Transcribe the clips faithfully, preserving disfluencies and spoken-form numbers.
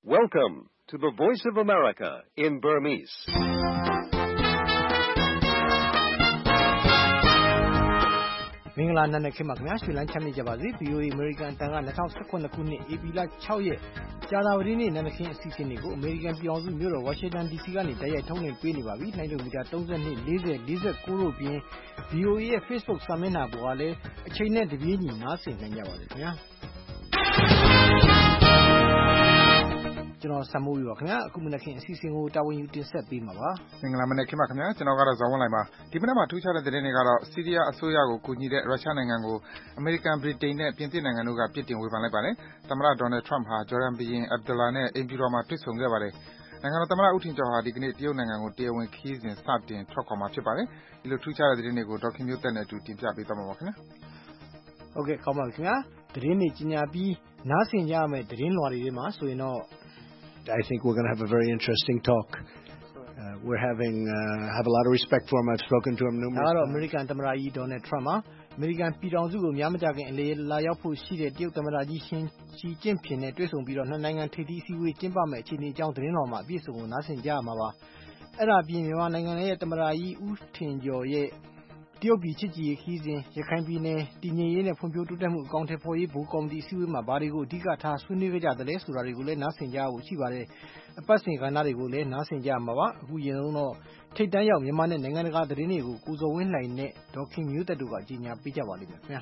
Welcome to the Voice of America in Burmese. ။မင်္ဂလာနံနက်ခင်းပါခင်ဗျာရွှေလန်းချမ်းမြေ့ကြပါစေ V O A American အတန်က၂၀၁၇ခုနှစ်ဧပြီလ၆ရက်ကြာသပတေးနေ့နံနက်ခင်းအစီအစဉ်တွေကို American ပြည်အောင်စုမြို့တော် Washington D C ကနေတိုက်ရိုက်ထုတ်လွှင့်ပေးနေပါပြီ။နိုင်လို့မီတာ၃၂ ၄၀ ၄၉တို့ပြင် V O A ရဲ့ Facebook စာမျက်နှာပေါ်ကလည်းအချိန်နဲ့တပြေးညီနားဆင်နိုင်ကြပါစေခင်ဗျာ။ကျွန်တော်ဆမ်မိုးယူပါခင်ဗျာအခုမနက်ခင်းအစီအစဉ်ကိုတာဝန်ယူတင်ဆက်ပေးမှာပါမင်္ဂလာမနက်ခင်းပါခင်ဗျာကျွန်တော်ကတော့ဇော်ဝင်းလိုင်ပါဒီမနက်မှာထူးခြားတဲ့သတင်းတွေကတော့ဆီးရီးယားအစိုးရကိုကူညီတဲ့ရုရှားနိုင်ငံကိုအမေရိကန်ဗြိတိန်နဲ့ပြင်သစ်နိုင်ငံတို့ကပြစ်တင်ဝေဖန်လိုက်ပါတယ်သမ္မတဒေါ်နယ်ထရမ့်ဟာဂျော်ဒန်ဘုရင်အဗ်ဒူလာနဲ့အိမ်ဖြူတော်မှာတွေ့ဆုံခဲ့ပါတယ်နိုင်ငံတော်သမ္မတဦးထင်ကျော်ဟာဒီကနေ့တရုတ်နိုင်ငံကိုတရားဝင်ခရီးစဉ်စတင်ထွက်ခွာမှာဖြစ်ပါတယ်ဒီလိုထူးခြားတဲ့သတင်းတွေကိုဒေါက်ခင်မျိုးသက်နဲ့အတူတင်ပြပေးသွားမှာပါခင်ဗျာဟုတ်ကဲ့ကောင်းပါပြီခင်ဗျာသတင်းတွေကြီးညာပြီးနားဆင်ကြရမယ့်သတင်းလွှာတွေထဲမှာဆိုရင်တော့ I think we're going to have a very interesting talk. Uh, we're having uh, have a lot of respect for him. I've spoken to him numerous times. ဒါကတော့ American သမ္မတကြီး Donald Trump ပါ American ပြည်ထောင်စုကိုများမကြခင်အလေလာရောက်ဖို့ရှိတဲ့တရုတ်သမ္မတကြီးရှင်ရှီကျင့်ဖျင်နဲ့တွေ့ဆုံပြီးတော့နှစ်နိုင်ငံထိပ်သီးအစည်းအဝေးကျင်းပမယ့်အခြေအနေအကြောင်းသတင်းတော်မှာအပြည့်အစုံကိုနားဆင်ကြရမှာပါအဲ့ဒါပြင်မြန်မာနိုင်ငံရဲ့သမ္မတကြီးဦးထင်ကျော်ရဲ့တရုတ်ပြည်ချစ်ကြည်ရေးခီးစဉ်ရခိုင်ပြည်နယ်တည်ငြိမ်ရေးနဲ့ဖွံ့ဖြိုးတိုးတက်မှုအကောင့်ထဲပေါ်ရေးဘူကော်မတီအစည်းအဝေးမှာဘာတွေကိုအဓိကထားဆွေးနွေးကြတယ်လဲဆိုတာတွေကိုလည်းနားဆင်ကြဖို့ရှိပါတယ်အပတ်စဉ်ကဏ္ဍတွေကိုလည်းနားဆင်ကြမှာပါအခုရင်တော့ထိတ်တန်းရောက်မြန်မာနဲ့နိုင်ငံတကာသတင်းတွေကိုကိုစော်ဝင်းလှိုင်နဲ့ဒေါက်ခင်မျိုးသက်တို့ကကြီးညာပေးကြပါလိမ့်မယ်ခင်ဗျာ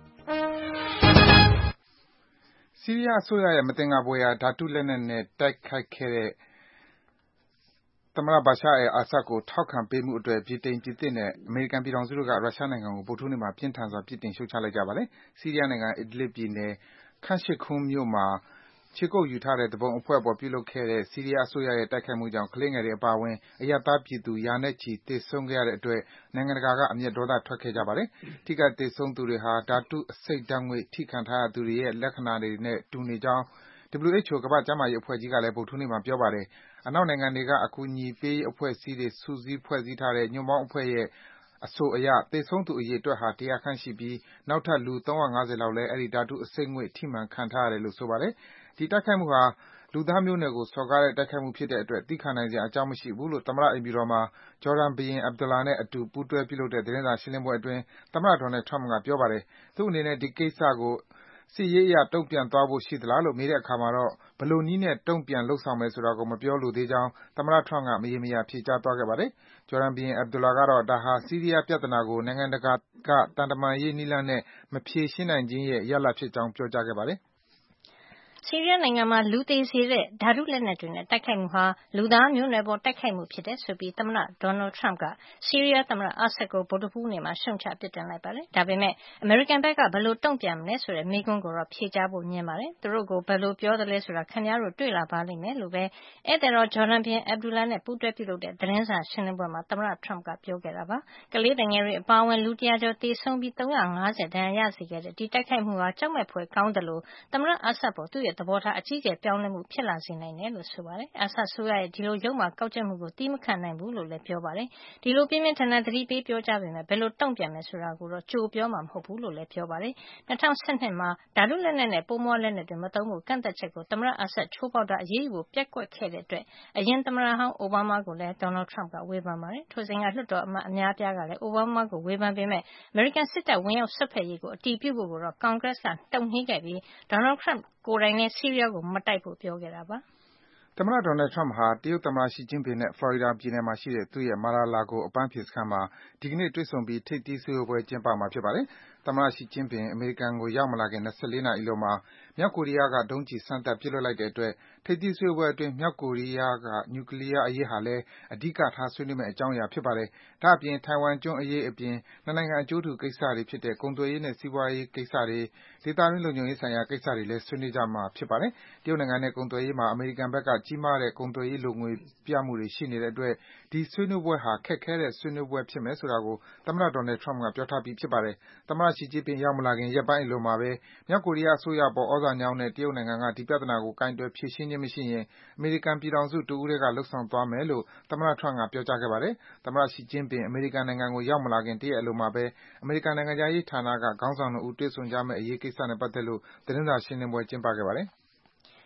ဆီးရီးယားအစိုးရရဲ့မတင်ငါဘွယ်ရာဓာတုလက်နက်နဲ့တိုက်ခိုက်ခဲ့တဲ့သမ္မတဘာရှာအယ်အာဆတ်ကိုထောက်ခံပေးမှုအတွက်ဗြိတိန်ပြင်သစ်နဲ့အမေရိကန်ပြည်ထောင်စုတို့ကရုရှားနိုင်ငံကိုဗုဒ္ဓဟူးနေ့မှာပြင်းထန်စွာပြစ်တင်ရှုတ်ချလိုက်ကြပါတယ်။ဆီးရီးယားနိုင်ငံ Idlib ပြည်နယ် Khan Sheikhoun မြို့မှာခြေကုပ်ယူထားတဲ့သူပုန်အဖွဲ့အပေါ်ပြုလုပ်ခဲ့တဲ့ဆီးရီးယားအစိုးရရဲ့တိုက်ခိုက်မှုကြောင့်ကလေးငယ်တွေအပါအဝင်အရပ်သားပြည်သူရာနဲ့ချီသေဆုံးခဲ့ရတဲ့အတွက်နိုင်ငံတကာကအမျက်ဒေါသထွက်ခဲ့ကြပါတယ်။ထိခိုက်သေဆုံးသူတွေဟာဓာတုအဆိပ်ဓာတ်ငွေ့ထိခံထားရသူတွေရဲ့လက္ခဏာတွေနဲ့တူနေကြောင်း W H O ကမ္ဘာ့ကျန်းမာရေးအဖွဲ့ကြီးကလည်းဗုဒ္ဓဟူးနေ့မှာပြောပါတယ်။အနောက်နိုင်ငံတွေကအကူအညီပေးရေးအဖွဲ့အစည်းတွေစုစည်းဖွဲ့စည်းထားတဲ့ညွန့်ပေါင်းအဖွဲ့ရဲ့အဆိုအရသေဆုံးသူအရေအတွက်ဟာတရာခန့်ရှိပြီးနောက်ထပ်လူ၃၅၀လောက်လည်းအဲဒီဓာတုအဆိပ်ငွေ့ထိမှန်ခံထားရတယ်လို့ဆိုပါတယ်။ဒီတိုက်ခိုက်မှုဟာလူသားမျိုးနွယ်ကိုစော်ကားတဲ့တိုက်ခိုက်မှုဖြစ်တဲ့အတွက်သည်းခံနိုင်စရာအကြောင်းမရှိဘူးလို့သမ္မတအိမ်ဖြူတော်မှာဂျော်ဒန်ဘုရင်အဗ္ဒူလာနဲ့အတူပူးတွဲပြုလုပ်တဲ့သတင်းစာရှင်းလင်းပွဲအတွင်းသမ္မတဒေါ်နယ်ထရမ့်ကပြောပါတယ်။သူ့အနေနဲ့ဒီကိစ္စကိုစစ်ရေးအရတုံ့ပြန်သွားဖို့ရှိသလားလို့မေးတဲ့အခါမှာတော့ဘယ်လိုနည်းနဲ့တုံ့ပြန်လုပ်ဆောင်မယ်ဆိုတာကိုမပြောလိုသေးကြောင်းသမ္မတထရမ့်ကမရေမရာဖြေကြားသွားခဲ့ပါတယ်။ဂျော်ဒန်ဘုရင်အဗ္ဒူလာကတော့ဒါဟာဆီးရီးယားပြဿနာကိုနိုင်ငံတကာကတန်တမာရေးနည်းလမ်းနဲ့မဖြေရှင်းနိုင်ခြင်းရဲ့ရလဒ်ဖြစ်ကြောင်းပြောကြားခဲ့ပါတယ်။ဆီးရီးယားနိုင်ငံမှာလူသေစေတဲ့ဓာတုလက်နက်တွေနဲ့တိုက်ခိုက်မှုဟာလူသားမျိုးနွယ်ပေါ်တိုက်ခိုက်မှုဖြစ်တယ်ဆိုပြီးသမ္မတဒေါ်နယ်ထရမ့်ကဆီးရီးယားသမ္မတအာဆတ်ကိုဗုဒ္ဓဟူးနေ့မှာရှုံချပြစ်တင်လိုက်ပါတယ်။ဒါပေမဲ့အမေရိကန်ဘက်ကဘယ်လိုတုံ့ပြန်မလဲဆိုတဲ့မေးခွန်းကိုတော့ဖြေကြားဖို့ညှင်းပါတယ်။သူတို့ကိုဘယ်လိုပြောသလဲဆိုတာခင်ဗျားတို့တွေ့လာပါလိမ့်မယ်လို့ပဲဧည့်သည်တော်ဂျော်ဒန်ဘုရင်အဗ္ဒူလာနဲ့ပူးတွဲပြုလုပ်တဲ့သတင်းစာရှင်းလင်းပွဲမှာသမ္မတထရမ့်ကပြောခဲ့တာပါ။ကလေးငယ်တွေအပါအဝင်လူတရာကျော်သေဆုံးပြီး၃၅၀ဒဏ်ရာရစေခဲ့တဲ့ဒီတိုက်ခိုက်မှုဟာကြောက်မဲ့ဖွယ်ကောင်းတယ်လို့သမ္မတအာဆတ်ပေါ်သူ့ရဲ့သဘောထားအကြီးကျယ်ပြောင်းလဲမှုဖြစ်လာစေနိုင်တယ်လို့ဆိုပါတယ်။အာဆတ်ဆိုရရဲ့ဒီလိုရုပ်မာကောက်ကျက်မှုကိုတီးမခံနိုင်ဘူးလို့လည်းပြောပါတယ်။ဒီလိုပြင်းပြင်းထန်ထန်သတိပေးပြောကြားပေမဲ့ဘယ်လိုတုံ့ပြန်မယ်ဆိုတာကိုတော့ကြိုပြောမှာမဟုတ်ဘူးလို့လည်းပြောပါတယ်။၂၀၁၂မှာဓာတုလက်နက်နဲ့ပိုးမွှားလက်နက်တွေမသုံးဖို့ကန့်သက်ချက်ကိုသမ္မတအာဆတ်ချိုးဖောက်တာအရေးယူဖို့ပျက်ကွက်ခဲ့တဲ့အတွက်အရင်သမ္မတဟောင်းအိုဘားမားကိုလည်းဒေါ်နယ်ထရမ့်ကဝေဖန်ပါတယ်။ထိုစဉ်ကလွှတ်တော်အမတ်အများအပြားကလည်းအိုဘားမားကိုဝေဖန်ပေမဲ့အမေရိကန်စစ်တပ်ဝင်ရောက်စွက်ဖက်ရေးကိုအတည်ပြုဖို့ကိုတော့ကွန်ဂရက်ကတုံ့နှေးခဲ့ပြီးဒေါ်နယ်ထရမ့်ကိုယ်တိုင်လည်းဆီးရီးယားကိုမတိုက်ဖို့ပြောခဲ့တာပါသမ္မတဒေါ်နယ်ထရမ့်ဟာတရုတ်သမ္မတရှီကျင့်ဖျင်နဲ့ဖလော်ရီဒါပြည်နယ်မှာရှိတဲ့သူ့ရဲ့မာရာလာဂိုအပန်းဖြေစခန်းမှာဒီကနေ့တွေ့ဆုံပြီးထိပ်သီးစည်းဝေးပွဲကျင်းပမှာဖြစ်ပါတယ်။သမ္မတရှီကျင့်ဖျင်အမေရိကန်ကိုရောက်မလာခင်၂၄နာရီအလိုမှာမြောက်ကိုရီးယားကဒုံးကျည်စမ်းသပ်ပစ်လွှတ်လိုက်တဲ့အတွက်ထိပ်သီးစည်းဝေးပွဲအတွင်းမြောက်ကိုရီးယားကနျူကလီးယားအရေးဟာလည်းအဓိကထားဆွေးနွေးမယ့်အကြောင်းအရာဖြစ်ပါတယ်။ဒါ့အပြင်ထိုင်ဝမ်ကျွန်းအရေးအပြင်နှစ်နိုင်ငံအကျိုးတူကိစ္စတွေဖြစ်တဲ့ကုန်သွယ်ရေးနဲ့စီးပွားရေးကိစ္စတွေဒေသတွင်းလုံခြုံရေးဆိုင်ရာကိစ္စတွေလည်းဆွေးနွေးကြမှာဖြစ်ပါတယ်။တရုတ်နိုင်ငံနဲ့ကုန်သွယ်ရေးမှာအမေရိကန်ဘက်ကကြီးမားတဲ့ကုန်သွယ်ရေးလိုငွေပြမှုတွေရှိနေတဲ့အတွက်ဒီဆွေးနွေးပွဲဟာခက်ခဲတဲ့ဆွေးနွေးပွဲဖြစ်မယ်ဆိုတာကိုသမ္မတဒေါ်နယ်ထရမ့်ကပြောထားပြီးဖြစ်ပါတယ်။သမ္မတရှီကျင့်ဖျင်ရောက်မလာခင်ရက်ပိုင်းအလိုမှာပဲမြောက်ကိုရီးယားအစိုးရအပေါ်သြဇာညောင်းတဲ့တရုတ်နိုင်ငံကဒီပြဿနာကိုကိုင်တွယ်ဖြေရှင်းခြင်းမရှိရင်အမေရိကန်ပြည်ထောင်စုတဦးတည်းကလုပ်ဆောင်သွားမယ်လို့သမ္မတထရမ့်ကပြောကြားခဲ့ပါတယ်။သမ္မတရှီကျင့်ဖျင်အမေရိကန်နိုင်ငံကိုရောက်မလာခင်တရက်အလိုမှာပဲအမေရိကန်နိုင်ငံခြားရေးဌာနကခေါင်းဆောင်နှစ်ဦးတွေ့ဆုံကြမယ့်အရေးကိစ္စနဲ့ပတ်သက်လို့သတင်းစာရှင်းလင်းပွဲကျင်းပခဲ့ပါတယ်။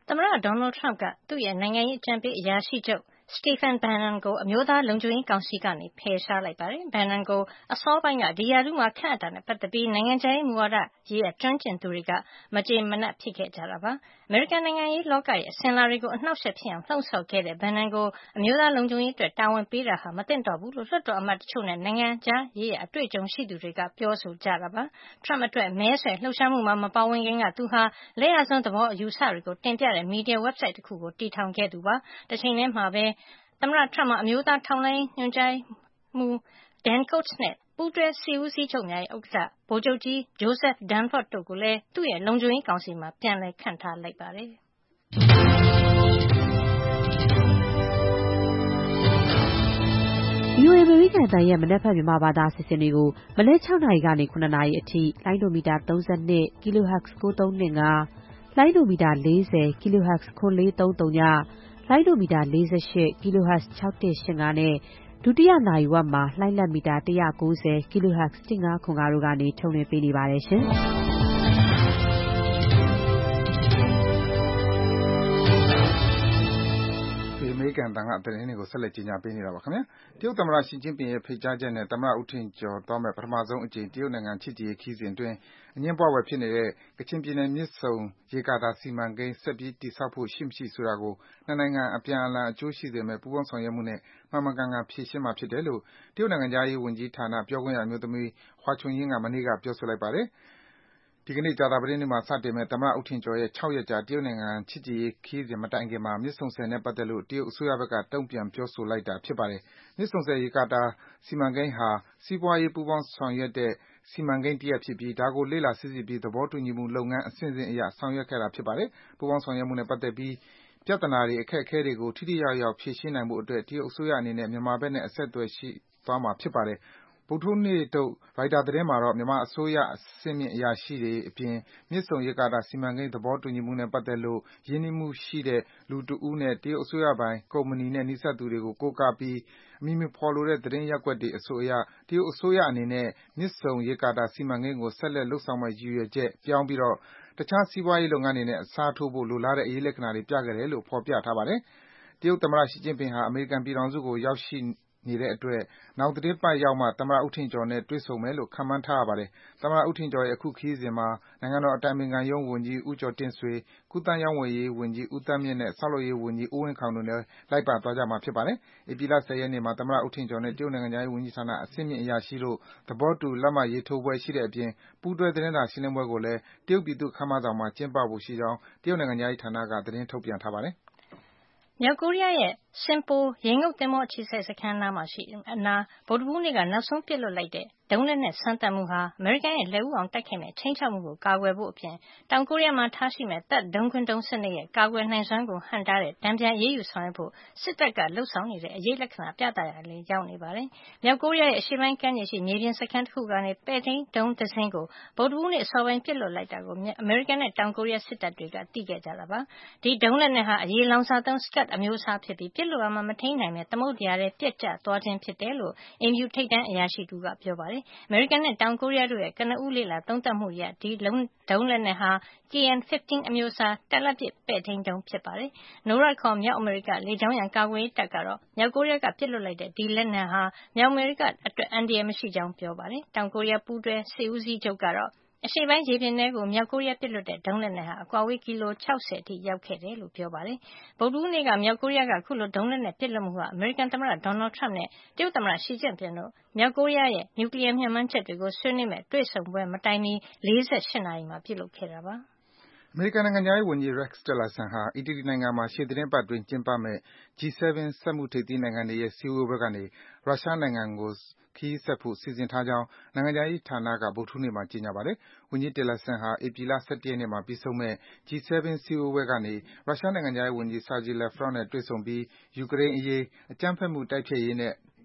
သမ္မတ Donald Trump ကသူ့ရဲ့နိုင်ငံရေးအကြံပေးအရာရှိချုပ် Stephen Bannon ကိုအမျိုးသားလုံခြုံရေးကောင်စီကနေဖယ်ရှားလိုက်ပါတယ်။ Bannon ကိုအစောပိုင်းကဒီရာထူးမှာခန့်အပ်တာနဲ့ပတ်သက်ပြီးနိုင်ငံခြားရေးမူဝါဒရေးရာကျွမ်းကျင်သူတွေကမကျေမနပ်ဖြစ်ခဲ့ကြတာပါ။ အမေရိကန်နိုင်ငံရေးလောကရဲ့အစဉ်အလာတွေကိုအနှောက်အယှက်ဖြစ်အောင်လှုံ့ဆော်ခဲ့တဲ့ Bannon ကိုအမျိုးသားလုံခြုံရေးအတွက်တာဝန်ပေးတာဟာမသင့်တော်ဘူးလို့လွှတ်တော်အမတ်တချို့နဲ့နိုင်ငံခြားရေးရာအတွေ့အကြုံရှိသူတွေကပြောဆိုကြတာပါ။ Trump အတွက်မဲဆွယ်လှုပ်ရှားမှုမှာမပါဝင်ခင်ကသူဟာလက်ယာစွန်းသဘောအယူအဆတွေကိုတင်ပြတဲ့မီဒီယာ website တခုကိုတည်ထောင်ခဲ့သူပါ။ တချိန်တည်းမှာပဲသမ္မတ Trump ဟာအမျိုးသားထောက်လှမ်းရေးညွှန်ကြားမှု Dan Coats နဲ့ပူးတွဲစစ်ဦးစီးချုပ်များရဲ့ဥက္ကဋ္ဌ ဗိုလ်ချုပ်ကြီး Joseph Dunford တို့ကိုလည်းသူ့ရဲ့လုံခြုံရေးကောင်စီမှာပြန်လည်ခန့်ထားလိုက်ပါတယ်။ဗွီအိုအေ အမေရိကန်အသံရဲ့မနက်ဖြန်မြန်မာဘာသာအစီအစဉ်တွေကို မနက် ၆ နာရီကနေ ၇ နာရီအထိလိုင်းဒိုမီတာ သုံး၂ kilohertz ၉၃၂၅ လိုင်းဒိုမီတာ ၄၀ kilohertz ၇၄၃၀ လိုင်းဒိုမီတာ ၄၈ kilohertz ၆၁၈၅ နဲ့ဒုတိယနာရီဝက်မှာလှိုင်းလတ်မီတာ ၁၉၀ kilohertz ၁၅၇၅ တို့ကနေထုတ်လွှင့်ပေးနေပါတယ်ရှင်။အမေရိကန်အသံကသတင်းတွေကိုဆက်လက်ကြီးညာပေးနေတာပါခင်ဗျာ။တရုတ်သမ္မတရှီကျင့်ပင်ရဲ့ဖိတ်ကြားချက်နဲ့သမ္မတဦးထင်ကျော်သွားမယ့်ပထမဆုံးအကြိမ်တရုတ်နိုင်ငံချစ်ကြည်ရေးခရီးစဉ်အတွင်းအငြင်းပွားဖွယ်ဖြစ်နေတဲ့ ကချင်ပြည်နယ်မြစ်ဆုံရေကာတာစီမံကိန်းဆက်ပြီးတည်ဆောက်ဖို့ရှိမရှိဆိုတာကိုနှစ်နိုင်ငံအပြန်အလှန်အကျိုးရှိစေမယ့်ပူးပေါင်းဆောင်ရွက်မှုနဲ့မှန်မှန်ကန်ကန်ဖြေရှင်းမှာဖြစ်တယ်လို့တရုတ်နိုင်ငံခြားရေးဝန်ကြီးဌာနပြောခွင့်ရအမျိုးသမီး Hua Chunying ကမနေ့ကပြောဆိုလိုက်ပါတယ်။ ဒီကနေ့ကြာသပတေးနေ့မှာစတင်မယ့်သမ္မတဦးထင်ကျော်ရဲ့၆ရက်ကြာတရုတ်နိုင်ငံချစ်ကြည်ရေးခရီးစဉ်မတိုင်ခင်မှာမြစ်ဆုံဆည်နဲ့ပတ်သက်လို့တရုတ်အစိုးရဘက်ကတုံ့ပြန်ပြောဆိုလိုက်တာဖြစ်ပါတယ်။ မြစ်ဆုံဆည်ရေကာတာစီမံကိန်းဟာ စီးပွားရေးပူးပေါင်းဆောင်ရွက်တဲ့စီမံကိန်းတရပ်ဖြစ်ပြီးဒါကိုလေ့လာစိစစ်ပြီးသဘောတူညီမှုလုပ်ငန်းအဆင့်ဆင့်အရဆောင်ရွက်ခဲ့တာဖြစ်ပါတယ်။ ပူးပေါင်းဆောင်ရွက်မှုနဲ့ပတ်သက်ပြီးပြဿနာတွေအခက်အခဲတွေကိုထိထိရောက်ရောက်ဖြေရှင်းနိုင်ဖို့အတွက်တရုတ်အစိုးရအနေနဲ့မြန်မာဘက်နဲ့အဆက်အသွယ်ရှိသွားမှာဖြစ်ပါတယ်။ ဗုဒ္ဓဟူးနေ့ထုတ်ရိုက်တာသတင်းမှာတော့မြန်မာအစိုးရအဆင့်မြင့်အရာရှိတွေအပြင်မြစ်ဆုံရေကာတာစီမံကိန်းသဘောတူညီမှုနဲ့ပတ်သက်လို့ရင်းနှီးမှုရှိတဲ့လူတဦးနဲ့တရုတ်အစိုးရပိုင်ကုမ္ပဏီနဲ့နီးစပ်သူတွေကိုကိုးကားပြီးအမည်မဖော်လိုတဲ့သတင်းရပ်ကွက်တွေအဆိုအရတရုတ်အစိုးရအနေနဲ့မြစ်ဆုံရေကာတာစီမံကိန်းကိုဆက်လက်လုပ်ဆောင်မယ့်ရည်ရွယ်ချက်ပြောင်းပြီးတခြားစီးပွားရေးလုပ်ငန်းတွေနဲ့အစားထိုးဖို့လိုလားတဲ့အရိပ်လက္ခဏာတွေပြခဲ့တယ်လို့ဖော်ပြထားပါတယ်။ တရုတ်သမ္မတရှီကျင့်ပင်ဟာအမေရိကန်ပြည်ထောင်စုကိုရောက်ရှိနေတဲ့အတွက်နောက်သီတင်းပတ်ရောက်မှသမ္မတဦးထင်ကျော်နဲ့တွေ့ဆုံမယ်လို့ခန့်မှန်းထားရပါတယ်။ သမ္မတဦးထင်ကျော်ရဲ့အခုခရီးစဉ်မှာနိုင်ငံတော်အတိုင်ပင်ခံရုံးဝန်ကြီးဦးကျော်တင့်ဆွေ၊ ကူးသန်းရောင်းဝယ်ရေးဝန်ကြီးဦးသန်းမြင့်နဲ့ဆောက်လုပ်ရေးဝန်ကြီးဦးဝင်းခေါင်တို့လည်းလိုက်ပါသွားကြမှာဖြစ်ပါတယ်။ ဧပြီလ ၁၀ ရက်နေ့မှာသမ္မတဦးထင်ကျော်နဲ့တရုတ်နိုင်ငံခြားရေးဝန်ကြီးဌာနအဆင့်မြင့်အရာရှိတို့သဘောတူလက်မှတ်ရေးထိုးပွဲရှိတဲ့အပြင်ပူးတွဲသတင်းစာရှင်းလင်းပွဲကိုလည်းတရုတ်ပြည်သူ့ခန်းမဆောင်မှာကျင်းပဖို့ရှိကြောင်းတရုတ်နိုင်ငံခြားရေးဌာနကသတင်းထုတ်ပြန်ထားပါတယ်။မြောက်ကိုရီးယားရဲ့ Sinpo ရေငုပ်သင်္ဘောအခြေစိုက်စခန်းနားမှာဗုဒ္ဓဟူးနေ့ကနောက်ဆုံးပစ်လွှတ်လိုက်တဲ့ဒုံးလက်နက်စမ်းသပ်မှုဟာအမေရိကန်ရဲ့လက်ဦးအောင်တိုက်ခိုက်မယ့်ခြိမ်းခြောက်မှုကိုကာကွယ်ဖို့အပြင်တောင်ကိုရီးယားမှာထားရှိမယ့် THAAD ဒုံးခွင်းဒုံးစနစ်ရဲ့ကာကွယ်နိုင်စွမ်းကိုဟန့်တားတဲ့တန်ပြန်အရေးယူဆောင်ရွက်ဖို့စစ်တပ်ကလုပ်ဆောင်နေတဲ့အရိပ်လက္ခဏာပြသရာလည်းရောက်နေပါတယ်။ မြောက်ကိုရီးယားရဲ့အရှေ့ပိုင်းကမ်းခြေရှိမြေပြင်စခန်းတခုကနေပဲ့ထိန်းဒုံးတစင်းကိုဗုဒ္ဓဟူးနေ့အစောပိုင်းပစ်လွှတ်လိုက်တာကိုအမေရိကန်နဲ့တောင်ကိုရီးယားစစ်တပ်တွေကသိခဲ့ကြတာပါ။ ဒီဒုံးလက်နက်ဟာအရေလောင်စာသုံး Scud အမျိုးအစားဖြစ်ပြီးပစ်လွှတ်ရာမှာမထိန်းနိုင်ပဲသမုဒ္ဒရာထဲပျက်ကျသွားခြင်းဖြစ်တယ်လို့အိမ်ဖြူထိပ်တန်းအရာရှိတဦးကပြောပါတယ်။ အမေရိကန်နဲ့တောင်ကိုရီးယားတို့ရဲ့ကနဦးလေ့လာသုံးသပ်မှုအရဒီဒုံးလက်နက်ဟာ K N ၁၅ အမျိုးအစားတာလတ်ပစ်ပဲ့ထိန်းဒုံးဖြစ်ပါတယ်။ NORAD ခေါ်မြောက်အမေရိကလေကြောင်းရန်ကာကွယ်ရေးတပ်ကတော့မြောက်ကိုရီးယားကပစ်လွှတ်လိုက်တဲ့ဒီလက်နက်ဟာမြောက်အမေရိကအတွက်အန္တရာယ်မရှိကြောင်းပြောပါတယ်။ တောင်ကိုရီးယားပူးတွဲစစ်ဦးစီးချုပ်ကတော့အရှေ့ပိုင်းရေပြင်ထဲကိုမြောက်ကိုရီးယားပစ်လွှတ်တဲ့ဒုံးလက်နက်ဟာအကွာအဝေးကီလို ၆၀ အထိရောက်ခဲ့တယ်လို့ပြောပါတယ်။ ဗုဒ္ဓဟူးနေ့ကမြောက်ကိုရီးယားကအခုလိုဒုံးလက်နက်ပစ်လွှတ်မှုဟာအမေရိကန်သမ္မတ Donald Trump နဲ့တရုတ်သမ္မတရှီကျင့်ပင်တို့မြောက်ကိုရီးယားရဲ့နျူကလီးယားမျှော်မှန်းချက်တွေကိုဆွေးနွေးမယ့်တွေ့ဆုံပွဲမတိုင်မီ၄၈ နာရီမှာပြုလုပ်ခဲ့တာပါ။အမေရိကန်နိုင်ငံခြားရေးဝန်ကြီး Rex Tillerson ဟာအီတလီနိုင်ငံမှာရှေ့သီတင်းပတ်အတွင်းကျင်းပမယ့် G ၇ စက်မှုထိပ်သီးနိုင်ငံတွေရဲ့စည်းဝေးပွဲကနေရုရှားနိုင်ငံကိုခရီးဆက်ဖို့စီစဉ်ထားကြောင်းနိုင်ငံခြားရေးဌာနကဗုဒ္ဓဟူးနေ့မှာကြေညာပါတယ်။ ဝန်ကြီး Tillerson ဟာ ဧပြီလ ၁၁ ရက်နေ့မှာပြီးဆုံးမယ့် G ၇ စည်းဝေးပွဲကနေရုရှားနိုင်ငံခြားရေးဝန်ကြီး Sergey Lavrov နဲ့တွေ့ဆုံပြီးယူကရိန်းအရေး၊ အကြမ်းဖက်မှုတိုက်ဖျက်ရေးနဲ့န